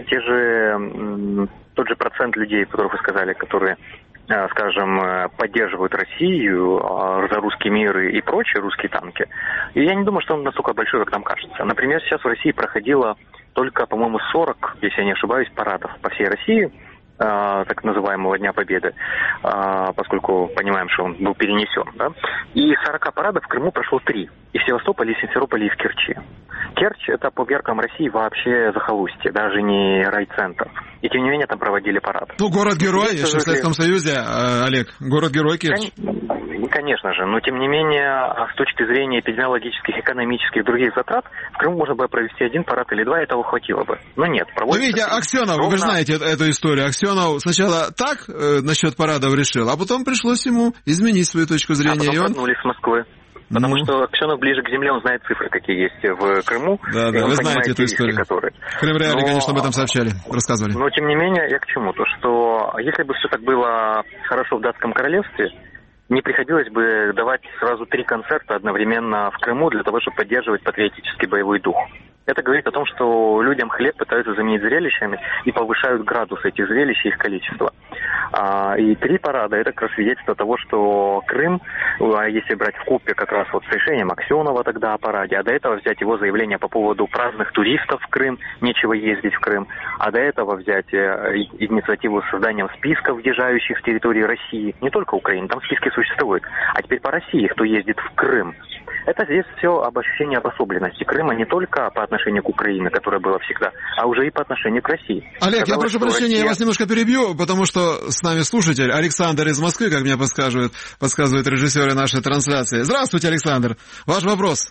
Тот же процент людей, которых вы сказали, которые, скажем, поддерживают Россию за русский мир и прочие русские танки, и я не думаю, что он настолько большой, как нам кажется. Например, сейчас в России проходило только, по-моему, 40, если я не ошибаюсь, парадов по всей России, так называемого Дня Победы, поскольку понимаем, что он был перенесен. Да? И 40 парадов в Крыму прошло 3. И в Севастополе, и в Симферополе, и в Керчи. Керчь — это по меркам России вообще захолустье, даже не райцентр. И тем не менее там проводили парад. Ну, город-герой, еще в Советском Союзе, Олег, город-герой Керчь. Конечно же, но тем не менее, с точки зрения эпидемиологических, экономических и других затрат, в Крыму можно было провести 1 парад или 2, этого хватило бы. Но нет, проводится... Ну, видите, Аксенов, вы же знаете эту историю. Аксенов сначала так насчет парадов решил, а потом пришлось ему изменить свою точку зрения. А потом вернулись с Москвы. Потому что Аксенов ближе к земле, он знает цифры, какие есть в Крыму. Да, вы знаете эту историю. Крым Реалии, конечно, об этом сообщали, рассказывали. Но, тем не менее, я к чему? То, что если бы все так было хорошо в Датском королевстве, не приходилось бы давать сразу 3 концерта одновременно в Крыму для того, чтобы поддерживать патриотический боевой дух. Это говорит о том, что людям хлеб пытаются заменить зрелищами и повышают градус этих зрелищ и их количество. И 3 парада — это как раз свидетельство того, что Крым, если брать вкупе как раз вот с решением Аксенова тогда о параде, а до этого взять его заявление по поводу праздных туристов в Крым, нечего ездить в Крым, а до этого взять инициативу с созданием списков въезжающих с территории России, не только Украины, там списки существуют, а теперь по России, кто ездит в Крым. Это здесь все об ощущении обособленности Крыма не только по отношению к Украине, которое было всегда, а уже и по отношению к России. Олег, я прошу прощения, я вас немножко перебью, потому что с нами слушатель Александр из Москвы, как мне подсказывают режиссеры нашей трансляции. Здравствуйте, Александр. Ваш вопрос.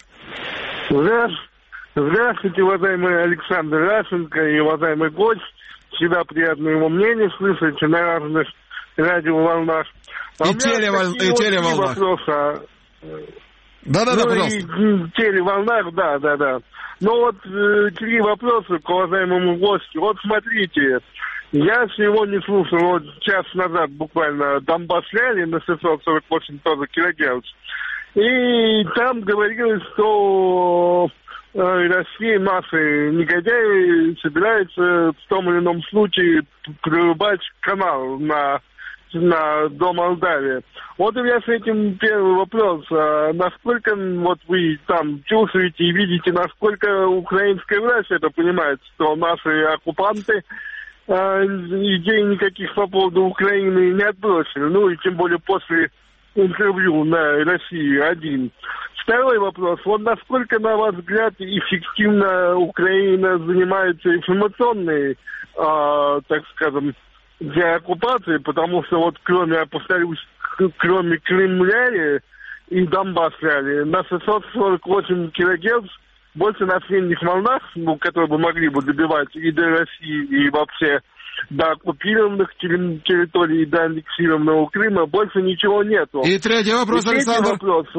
Здравствуйте, уважаемый Александр Рашенко и уважаемый гость. Всегда приятно его мнение слышать на разных радиоволнах. И телеволнах. Да, пожалуйста. И телеволнах, да. Но вот 3 вопроса к уважаемому гостю. Вот смотрите, я сегодня слушал, вот час назад буквально Донбасс Реалии на 648 тоже килогерц. И там говорилось, что Россия, наши негодяи, собираются в том или ином случае прорубать канал на до Молдавии. Вот у меня с этим первый вопрос. Насколько вот вы там чувствуете и видите, насколько украинская власть это понимает, что наши оккупанты идей никаких по поводу Украины не отбросили. Ну и тем более после интервью на России-1. Второй вопрос. Вот насколько, на ваш взгляд, эффективно Украина занимается информационной, так скажем, деоккупации, потому что вот кроме, я повторюсь, кроме Крым Реалии и Донбасс Реалии, на 648 килогерц больше на средних волнах, которые бы могли бы добивать и до России, и вообще до оккупированных территорий, и до аннексированного Крыма, больше ничего нету. И третий вопрос, Александр.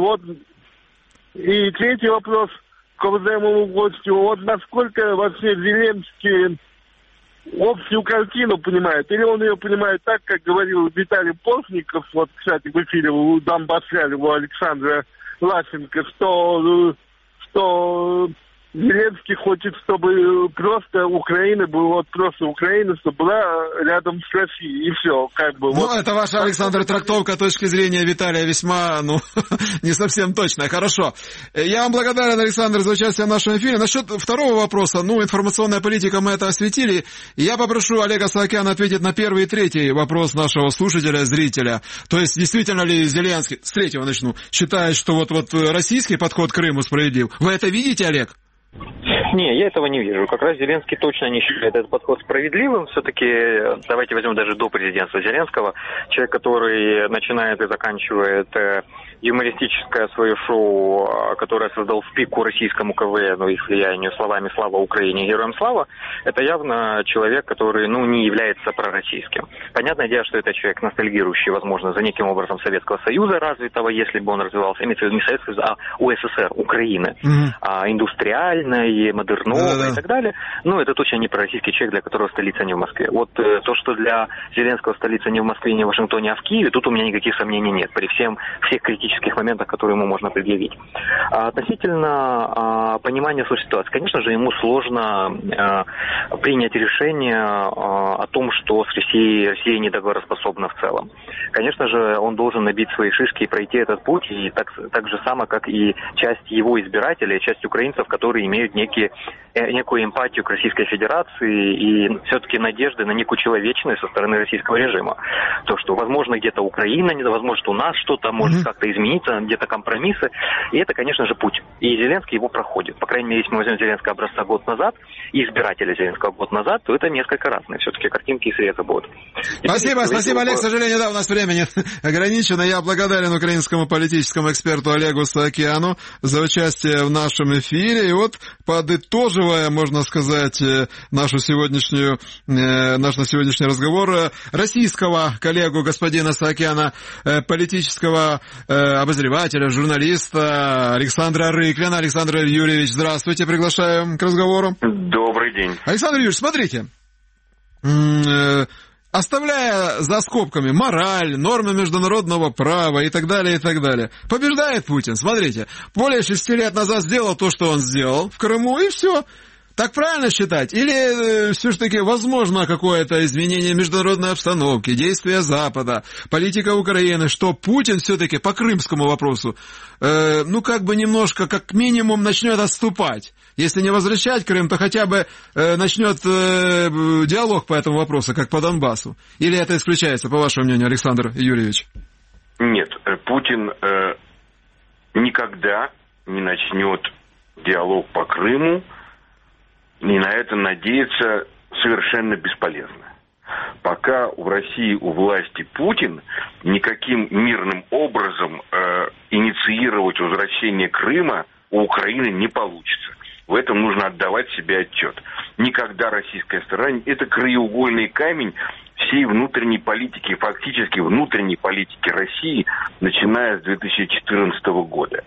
И третий вопрос к уважаемому гостю. Вот насколько вообще Зеленский общую картину понимает, или он ее понимает так, как говорил Виталий Постников, вот, кстати, в эфире у Донбасс Реалии, у Александра Лащенко, что что Зеленский хочет, чтобы просто Украина была, вот просто Украина, чтобы была рядом с Россией, и все, как бы. Ну, вот. это ваша, Александр, трактовка точки зрения Виталия весьма, не совсем точная. Хорошо. Я вам благодарен, Александр, за участие в нашем эфире. Насчет второго вопроса, информационная политика, мы это осветили. Я попрошу Олега Саакяна ответить на первый и третий вопрос нашего слушателя, зрителя. То есть, действительно ли Зеленский, с третьего начну, считает, что вот российский подход к Крыму справедлив? Вы это видите, Олег? Не, я этого не вижу. Как раз Зеленский точно не считает этот подход справедливым. Все-таки, давайте возьмем даже до президентства Зеленского, человек, который начинает и заканчивает юмористическое свое шоу, которое создал в пику российскому КВН, их влиянию словами «Слава Украине, героям слава», это явно человек, который, не является пророссийским. Понятное дело, что это человек, ностальгирующий, возможно, за неким образом Советского Союза развитого, если бы он развивался, имеется в виду не Советского Союза, а УССР, Украины, индустриальной, модерновой и так далее. Это точно не пророссийский человек, для которого столица не в Москве. Вот то, что для Зеленского столица не в Москве, не в Вашингтоне, а в Киеве, тут у меня никаких сомнений нет, при всех критических моментах, которые ему можно предъявить. Относительно понимания ситуации, конечно же, ему сложно принять решение о том, что с Россией недоговороспособна в целом. Конечно же, он должен набить свои шишки и пройти этот путь, и так же само, как и часть его избирателей, часть украинцев, которые имеют некую эмпатию к Российской Федерации и все-таки надежды на некую человечность со стороны российского режима. То, что, возможно, где-то Украина, возможно, что у нас что-то может как-то измениться, где-то компромиссы. И это, конечно же, путь. И Зеленский его проходит. По крайней мере, если мы возьмем Зеленского образца год назад и избирателя Зеленского год назад, то это несколько разные все-таки картинки и срезы будут. Спасибо, Олег. К сожалению, у нас время ограничено. Я благодарен украинскому политическому эксперту Олегу Саакяну за участие в нашем эфире. И подытоживая, можно сказать, наш сегодняшний разговор, российского коллегу господина Саакяна, политического обозревателя, журналиста Александра Рыклина. Александр Юрьевич, здравствуйте, приглашаем к разговору. Добрый день. Alexander Юрьевич, смотрите, оставляя за скобками мораль, нормы международного права и так далее, побеждает Путин. Смотрите, более 6 лет назад сделал то, что он сделал в Крыму, и все. Так правильно считать? Или все-таки возможно какое-то изменение международной обстановки, действия Запада, политика Украины, что Путин все-таки по крымскому вопросу, немножко, как минимум, начнет отступать. Если не возвращать Крым, то хотя бы начнет диалог по этому вопросу, как по Донбассу. Или это исключается, по вашему мнению, Александр Юрьевич? Нет, Путин никогда не начнет диалог по Крыму, и на это надеяться совершенно бесполезно. Пока в России у власти Путин, никаким мирным образом инициировать возвращение Крыма у Украины не получится. В этом нужно отдавать себе отчет. Никогда российская сторона, это краеугольный камень всей внутренней политики, фактически внутренней политики России, начиная с 2014 года.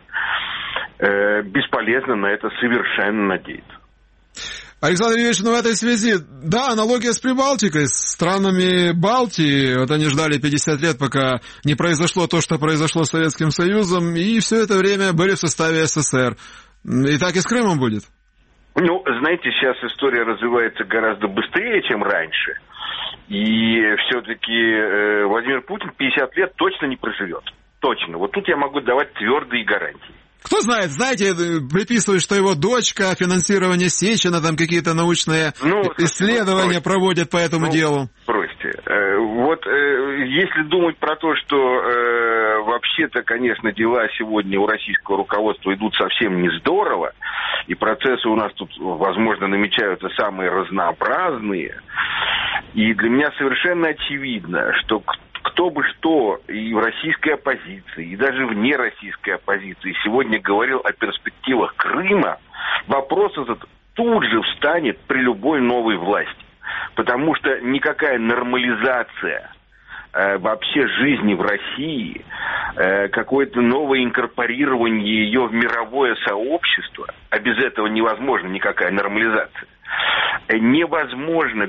Бесполезно на это совершенно надеяться. Александр Юрьевич, в этой связи, аналогия с Прибалтикой, с странами Балтии. Они ждали 50 лет, пока не произошло то, что произошло с Советским Союзом, и все это время были в составе СССР. И так и с Крымом будет? Знаете, сейчас история развивается гораздо быстрее, чем раньше. И все-таки Владимир Путин 50 лет точно не проживет. Точно. Вот тут я могу давать твердые гарантии. Кто знает, знаете, приписывают, что его дочка, финансирование Сечина, там какие-то научные исследования проводят по этому делу. Бросьте. Если думать про то, что вообще-то, конечно, дела сегодня у российского руководства идут совсем не здорово, и процессы у нас тут, возможно, намечаются самые разнообразные, и для меня совершенно очевидно, что кто бы что и в российской оппозиции, и даже вне российской оппозиции сегодня говорил о перспективах Крыма, вопрос этот тут же встанет при любой новой власти. Потому что никакая нормализация вообще жизни в России, какое-то новое инкорпорирование ее в мировое сообщество, а без этого невозможна никакая нормализация, невозможно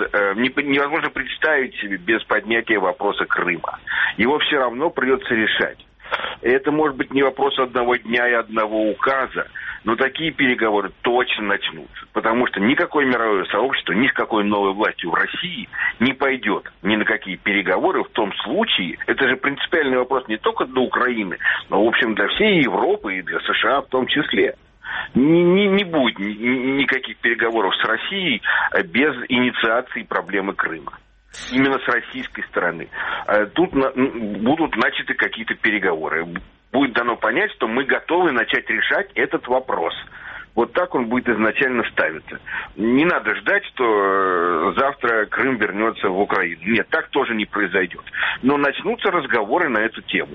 представить себе без поднятия вопроса Крыма. Его все равно придется решать. Это может быть не вопрос одного дня и одного указа. но такие переговоры точно начнутся. Потому что никакое мировое сообщество, ни с какой новой властью в России не пойдет ни на какие переговоры в том случае. Это же принципиальный вопрос не только для Украины, но, в общем, для всей Европы и для США в том числе. Не будет никаких переговоров с Россией без инициации проблемы Крыма. Именно с российской стороны. Тут будут начаты какие-то переговоры. Будет дано понять, что мы готовы начать решать этот вопрос. Вот так он будет изначально ставиться. Не надо ждать, что завтра Крым вернется в Украину. Нет, так тоже не произойдет. Но начнутся разговоры на эту тему.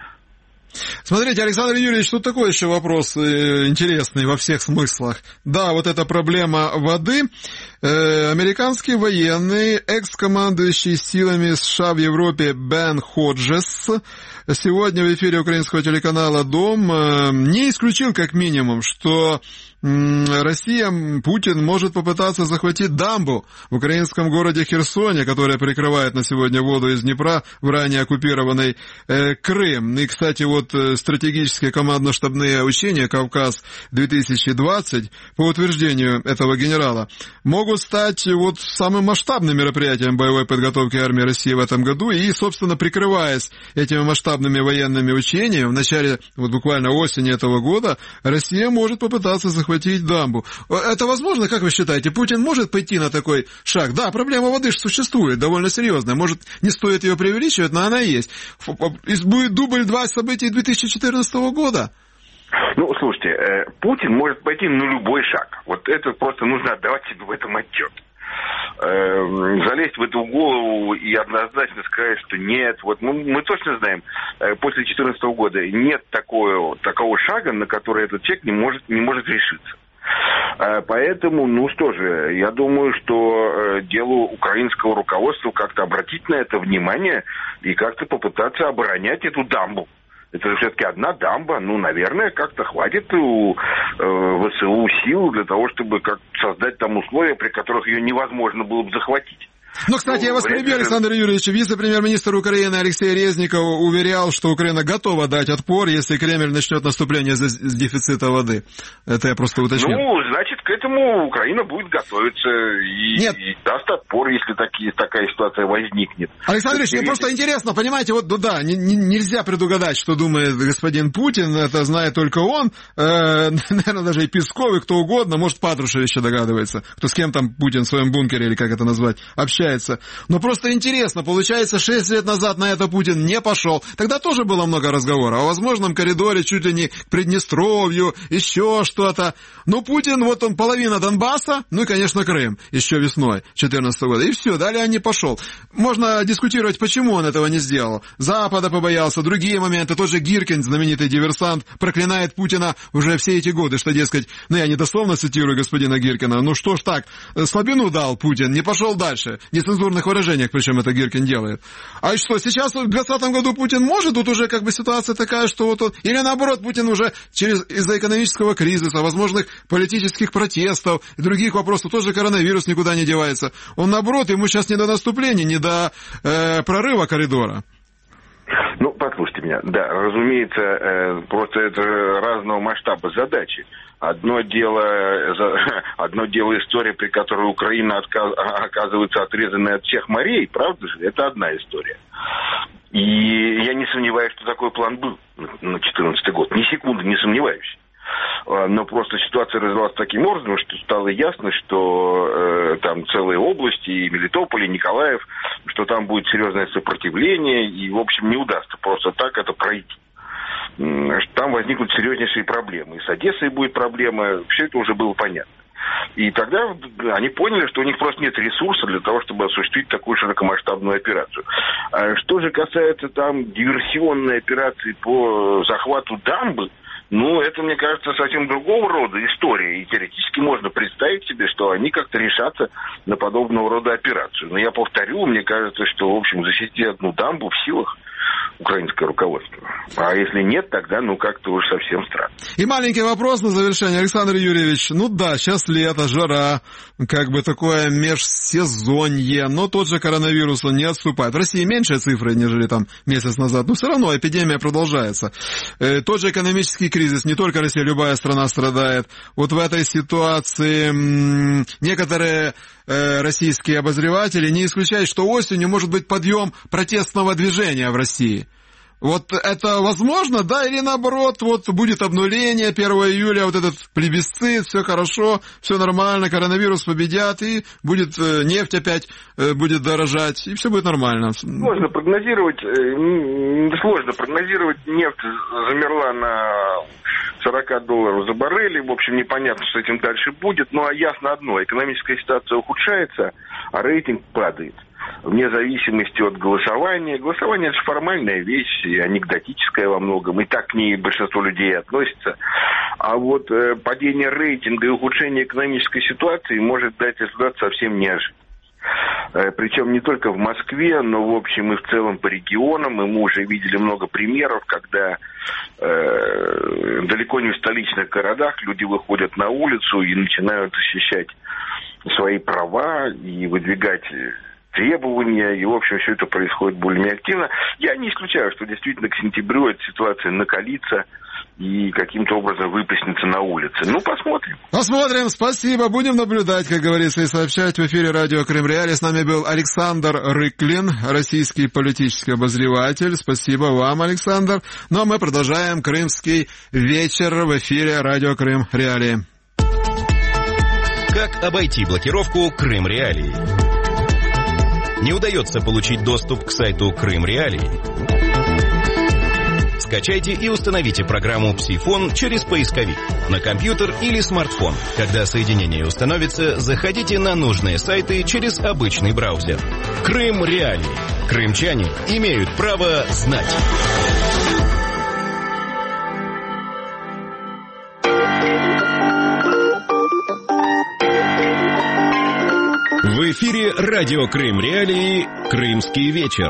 Смотрите, Александр Юрьевич, тут такой еще вопрос интересный во всех смыслах. Да, вот эта проблема воды. Американский военный, экс-командующий силами США в Европе Бен Ходжес сегодня в эфире украинского телеканала «Дом» не исключил как минимум, что Россия, Путин может попытаться захватить дамбу в украинском городе Херсоне, которая перекрывает на сегодня воду из Днепра в ранее оккупированный Крым. И, кстати, вот стратегические командно-штабные учения «Кавказ-2020», по утверждению этого генерала, могут стать вот самым масштабным мероприятием боевой подготовки армии России в этом году. И, собственно, прикрываясь этими масштабными военными учениями, в начале, вот буквально осени этого года, Россия может попытаться захватить дамбу. Это возможно, как вы считаете? Путин может пойти на такой шаг? Да, проблема воды же существует, довольно серьезная. Может, не стоит ее преувеличивать, но она есть. Будет дубль 2 событий 2014 года. Ну, слушайте, Путин может пойти на любой шаг. Вот это просто нужно отдавать себе в этом отчет. Залезть в эту голову и однозначно сказать, что нет. Вот мы точно знаем, после 2014 года нет такого шага, на который этот человек не может решиться. Поэтому, ну что же, я думаю, что делу украинского руководства как-то обратить на это внимание и как-то попытаться оборонять эту дамбу. Это же все-таки одна дамба. Ну, наверное, как-то хватит у ВСУ сил для того, чтобы создать там условия, при которых ее невозможно было бы захватить. Ну, кстати, я вас перебью, Александр Юрьевич. Вице-премьер-министр Украины Алексей Резников уверял, что Украина готова дать отпор, если Кремль начнет наступление с дефицита воды. Это я просто уточню. Ну, значит, к этому Украина будет готовиться и даст отпор, если такая ситуация возникнет. Александр Юрьевич, мне просто интересно, понимаете, вот да, нельзя предугадать, что думает господин Путин, это знает только он, наверное, даже и Песков, и кто угодно, может, Патрушев еще догадывается, кто с кем там Путин в своем бункере, или как это назвать, общается. Но просто интересно, получается, 6 лет назад на это Путин не пошел. Тогда тоже было много разговоров о возможном коридоре чуть ли не к Приднестровью, еще что-то. Но Путин, вот он, половина Донбасса, ну и, конечно, Крым, еще весной 2014 года. И все, далее он не пошел. Можно дискутировать, почему он этого не сделал. Запада побоялся, другие моменты. Тот же Гиркин, знаменитый диверсант, проклинает Путина уже все эти годы, что, дескать, ну я не дословно цитирую господина Гиркина, ну что ж так, слабину дал Путин, не пошел дальше. Нецензурных выражениях, причем это Гиркин делает. А что, сейчас в 2020 году Путин может? Тут уже как бы ситуация такая, что вот он... Или наоборот, Путин уже из-за экономического кризиса, возможных политических протестов и других вопросов, тоже коронавирус никуда не девается. Он наоборот, ему сейчас не до наступления, не до прорыва коридора. Ну, послушайте меня. Да, разумеется, просто это разного масштаба задачи. Одно дело история, при которой Украина оказывается отрезанной от всех морей, правда же? Это одна история. И я не сомневаюсь, что такой план был на 2014 год. Ни секунды не сомневаюсь. Но просто ситуация развивалась таким образом, что стало ясно, что там целые области, и Мелитополь, и Николаев, что там будет серьезное сопротивление, и, в общем, не удастся просто так это пройти. Там возникнут серьезнейшие проблемы. И с Одессой будет проблема, все это уже было понятно. И тогда они поняли, что у них просто нет ресурса для того, чтобы осуществить такую широкомасштабную операцию. А что же касается там диверсионной операции по захвату дамбы, ну, это, мне кажется, совсем другого рода история. И теоретически можно представить себе, что они как-то решатся на подобного рода операцию. Но я повторю, мне кажется, что, в общем, защитить одну дамбу в силах украинское руководство. А если нет, тогда, как-то уж совсем странно. И маленький вопрос на завершение, Александр Юрьевич. Да, сейчас лето, жара, такое межсезонье, но тот же коронавирус, он не отступает. В России меньшие цифры, нежели там месяц назад, но все равно эпидемия продолжается. Тот же экономический кризис, не только Россия, любая страна страдает. Вот в этой ситуации некоторые российские обозреватели не исключают, что осенью может быть подъем протестного движения в России. Вот это возможно, да, или наоборот, будет обнуление 1 июля, этот плебисцит, все хорошо, все нормально, коронавирус победят, и будет нефть опять будет дорожать, и все будет нормально. Сложно прогнозировать, нефть замерла на $40 за баррель, в общем, непонятно, что с этим дальше будет, но ясно одно, экономическая ситуация ухудшается, а рейтинг падает. Вне зависимости от голосования. Голосование – это же формальная вещь, анекдотическая во многом, и так к ней большинство людей относится. А падение рейтинга и ухудшение экономической ситуации может дать результат совсем неожиданный. Причем не только в Москве, но в общем и в целом по регионам. И мы уже видели много примеров, когда далеко не в столичных городах люди выходят на улицу и начинают защищать свои права и выдвигать требования, и, в общем, все это происходит более активно. Я не исключаю, что действительно к сентябрю эта ситуация накалится и каким-то образом выплеснется на улице. Посмотрим. Посмотрим, спасибо. Будем наблюдать, как говорится, и сообщать в эфире радио Крым Реалии. С нами был Александр Рыклин, российский политический обозреватель. Спасибо вам, Александр. А мы продолжаем «Крымский вечер» в эфире радио Крым Реалии. Как обойти блокировку Крым Реалии? Не удается получить доступ к сайту Крым Реалии? Скачайте и установите программу «Псифон» через поисковик на компьютер или смартфон. Когда соединение установится, заходите на нужные сайты через обычный браузер. Крым Реалии. Крымчане имеют право знать. В эфире радио Крым Реалии «Крымский вечер».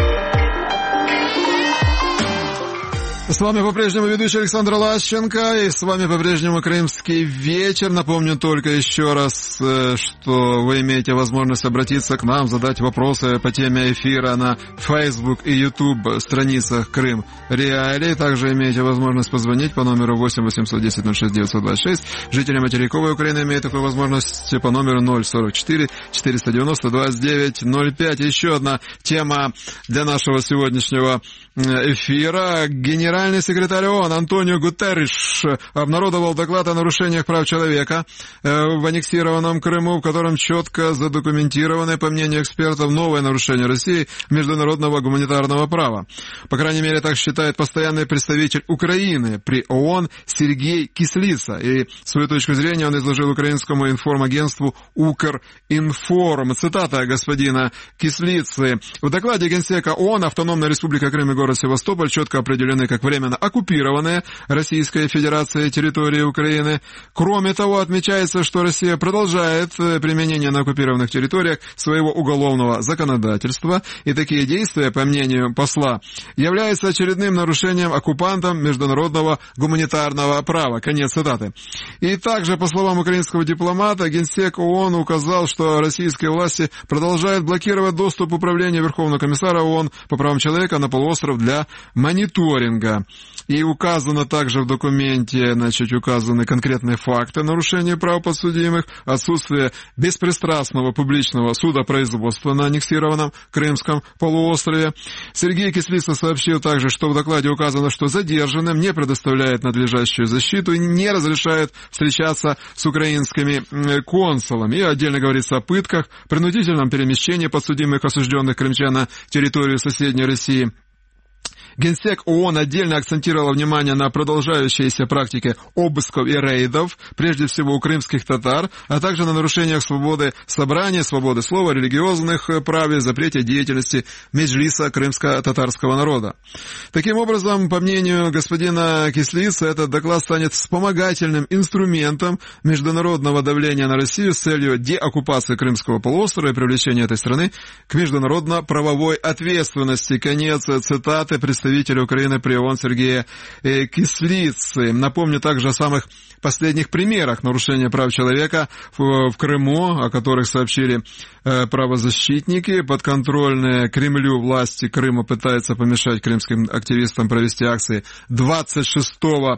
С вами по-прежнему ведущий Александр Лащенко, и с вами по-прежнему «Крымский вечер». Напомню только еще раз, что вы имеете возможность обратиться к нам, задать вопросы по теме эфира на Facebook и YouTube страницах Крым Реалии. Также имеете возможность позвонить по номеру 8 810 06 926. Жители материковой Украины имеют такую возможность по номеру 044 490 2905. Еще одна тема для нашего сегодняшнего эфира. Генеральный секретарь ООН Антонио Гутерриш обнародовал доклад о нарушениях прав человека в аннексированном Крыму, в котором четко задокументированы, по мнению экспертов, новые нарушения России международного гуманитарного права. По крайней мере, так считает постоянный представитель Украины при ООН Сергей Кислица. И свою точку зрения он изложил украинскому информагентству Укринформ. Цитата господина Кислицы. В докладе Генсека ООН автономная республика Крым и город Севастополь четко определены как временно оккупированные Российской Федерацией территории Украины. Кроме того, отмечается, что Россия продолжает применение на оккупированных территориях своего уголовного законодательства, и такие действия, по мнению посла, являются очередным нарушением оккупантом международного гуманитарного права. Конец цитаты. И также, по словам украинского дипломата, Генсек ООН указал, что российские власти продолжают блокировать доступ управления Верховного комиссара ООН по правам человека на полуостров для мониторинга. И указано также в документе, указаны конкретные факты нарушения прав подсудимых, отсутствие беспристрастного публичного судопроизводства на аннексированном Крымском полуострове. Сергей Кислица сообщил также, что в докладе указано, что задержанным не предоставляет надлежащую защиту и не разрешает встречаться с украинскими консулами. И отдельно говорится о пытках, принудительном перемещении подсудимых осужденных крымчан на территорию соседней России. Генсек ООН отдельно акцентировал внимание на продолжающейся практике обысков и рейдов, прежде всего у крымских татар, а также на нарушениях свободы собрания, свободы слова, религиозных прав и запрете деятельности Меджлиса крымско-татарского народа. Таким образом, по мнению господина Кислица, этот доклад станет вспомогательным инструментом международного давления на Россию с целью деоккупации Крымского полуострова и привлечения этой страны к международно-правовой ответственности. Конец цитаты представителя Украины при ООН Сергея Кислицы. Напомню также о самых последних примерах нарушения прав человека в Крыму, о которых сообщили правозащитники. Подконтрольные Кремлю власти Крыма пытаются помешать крымским активистам провести акции 26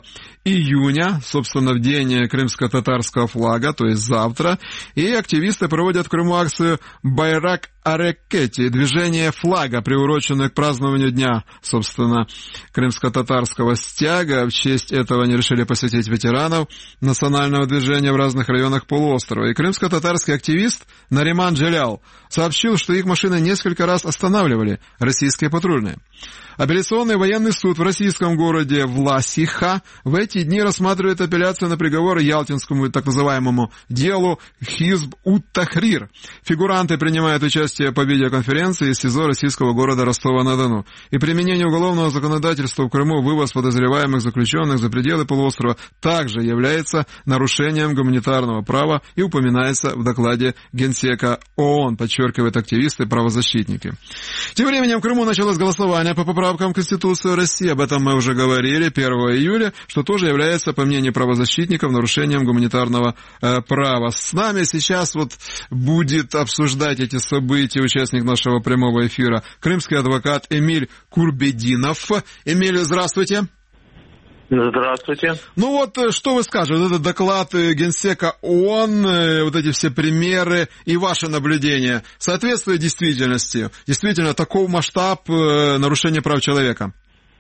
июня, собственно, в день крымско-татарского флага, то есть завтра. И активисты проводят в Крыму акцию «Байрак Арекети», движение флага, приуроченное к празднованию дня, собственно, крымско-татарского стяга. В честь этого они решили посетить ветеранов национального движения в разных районах полуострова. И крымско-татарский активист Нариман Джалял сообщил, что их машины несколько раз останавливали российские патрульные. Апелляционный военный суд в российском городе Власиха в эти дни рассматривает апелляцию на приговор ялтинскому так называемому делу Хизб-ут-Тахрир. Фигуранты принимают участие по видеоконференции из СИЗО российского города Ростова-на-Дону. И применение уголовного законодательства в Крыму, вывоз подозреваемых заключенных за пределы полуострова также является нарушением гуманитарного права и упоминается в докладе Генсека ООН, подчеркивают активисты и правозащитники. Тем временем в Крыму началось голосование по поправкам в Конституцию России. Об этом мы уже говорили 1 июля, что тоже является, по мнению правозащитников, нарушением гуманитарного права. С нами сейчас будет обсуждать эти события участник нашего прямого эфира, крымский адвокат Эмиль Курбединов. Эмиль, здравствуйте. Здравствуйте. Что вы скажете? Этот доклад Генсека ООН, эти все примеры и ваши наблюдения соответствуют действительности? Действительно, таков масштаб нарушения прав человека?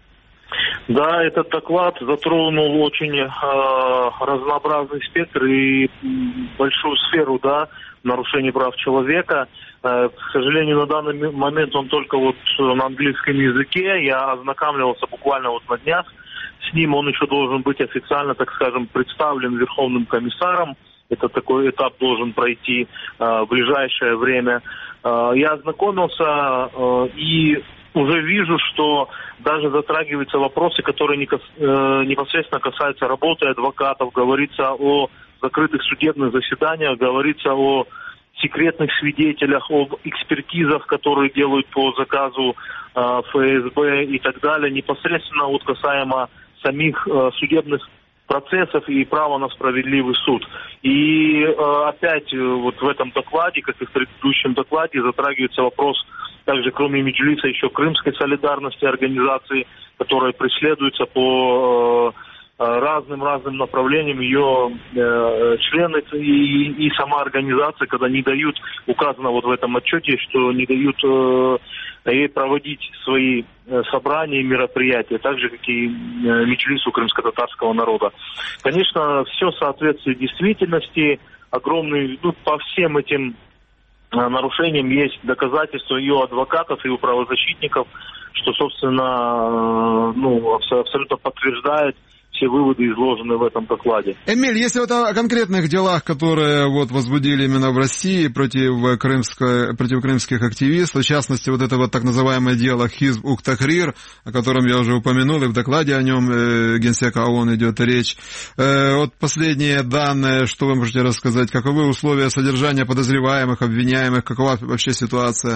Да, этот доклад затронул очень разнообразный спектр и большую сферу, нарушений прав человека. К сожалению, на данный момент он только на английском языке. Я ознакомливался буквально на днях с ним. Он еще должен быть официально, так скажем, представлен Верховным комиссаром. Это такой этап должен пройти в ближайшее время. Я ознакомился и уже вижу, что даже затрагиваются вопросы, которые непосредственно касаются работы адвокатов. Говорится о закрытых судебных заседаниях, говорится о секретных свидетелях, об экспертизах, которые делают по заказу ФСБ и так далее. Непосредственно касаемо самих судебных процессов и права на справедливый суд. И опять в этом докладе, как и в предыдущем докладе, затрагивается вопрос также, кроме Меджлиса, еще крымской солидарности организации, которая преследуется по разным направлениям, ее члены и сама организация, когда не дают, указано в этом отчете, что не дают ей проводить свои собрания и мероприятия, так же, как и Меджлису крымско-татарского народа. Конечно, все соответствует действительности, огромный, по всем этим нарушениям есть доказательства и у адвокатов, и у правозащитников, что, собственно, абсолютно подтверждает все выводы, изложенные в этом докладе. Эмиль, если о конкретных делах, которые возбудили именно в России против крымских активистов, в частности, это так называемое дело Хизб-ут-Тахрир, о котором я уже упомянул, и в докладе о нем Генсека ООН идет речь. Последние данные, что вы можете рассказать, каковы условия содержания подозреваемых, обвиняемых, какова вообще ситуация?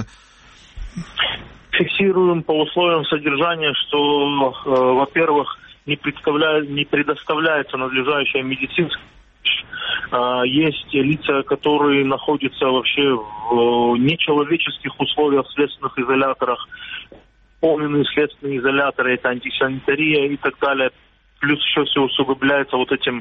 Фиксируем по условиям содержания, что, во-первых, не предоставляется надлежащая медицинская помощь. Есть лица, которые находятся вообще в нечеловеческих условиях в следственных изоляторах. Полные следственные изоляторы, это антисанитария и так далее. Плюс еще все усугубляется этим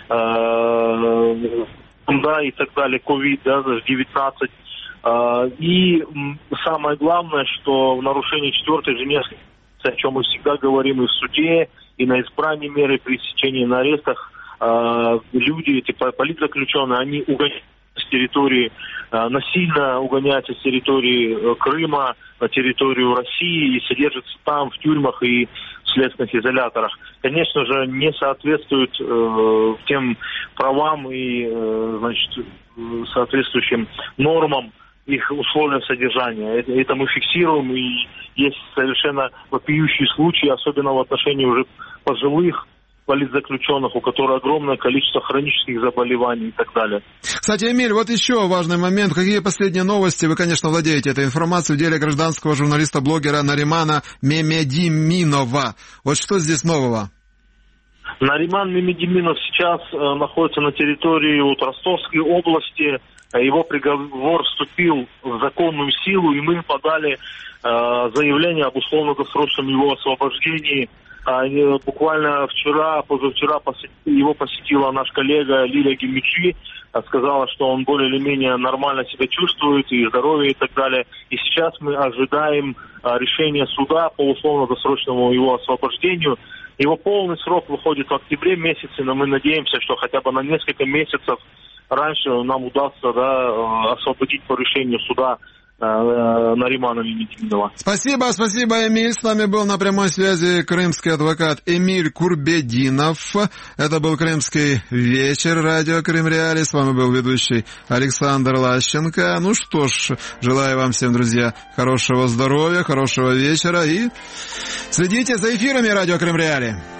и так далее, ковид, 19. И самое главное, что в нарушении 4-й Женевской, о чем мы всегда говорим и в суде, и на исправлении меры пресечения на арестах, люди, политзаключенные, они угоняют с территории, насильно угоняются с территории Крыма на территорию России и содержатся там в тюрьмах и в следственных изоляторах. Конечно же, не соответствуют тем правам и соответствующим нормам их условия содержания. Это мы фиксируем, и есть совершенно вопиющие случаи, особенно в отношении уже пожилых политзаключенных, у которых огромное количество хронических заболеваний и так далее. Кстати, Эмиль, вот еще важный момент. Какие последние новости? Вы, конечно, владеете этой информацией в деле гражданского журналиста-блогера Наримана Мемедиминова. Вот что здесь нового? Нариман Мемедиминов сейчас находится на территории Ростовской области. Его приговор вступил в законную силу, и мы подали заявление об условно-досрочном его освобождении. Буквально позавчера его посетила наш коллега Лилия Гемичи, сказала, что он более или менее нормально себя чувствует, и здоровье и так далее. И сейчас мы ожидаем решения суда по условно-досрочному его освобождению. Его полный срок выходит в октябре месяце, но мы надеемся, что хотя бы на несколько месяцев раньше нам удастся освободить по решению суда Наримана Мемедиминова. Спасибо, Эмиль. С нами был на прямой связи крымский адвокат Эмиль Курбединов. Это был «Крымский вечер», радио Крым Реалии. С вами был ведущий Александр Лащенко. Ну что ж, желаю вам всем, друзья, хорошего здоровья, хорошего вечера и следите за эфирами радио Крым Реалии.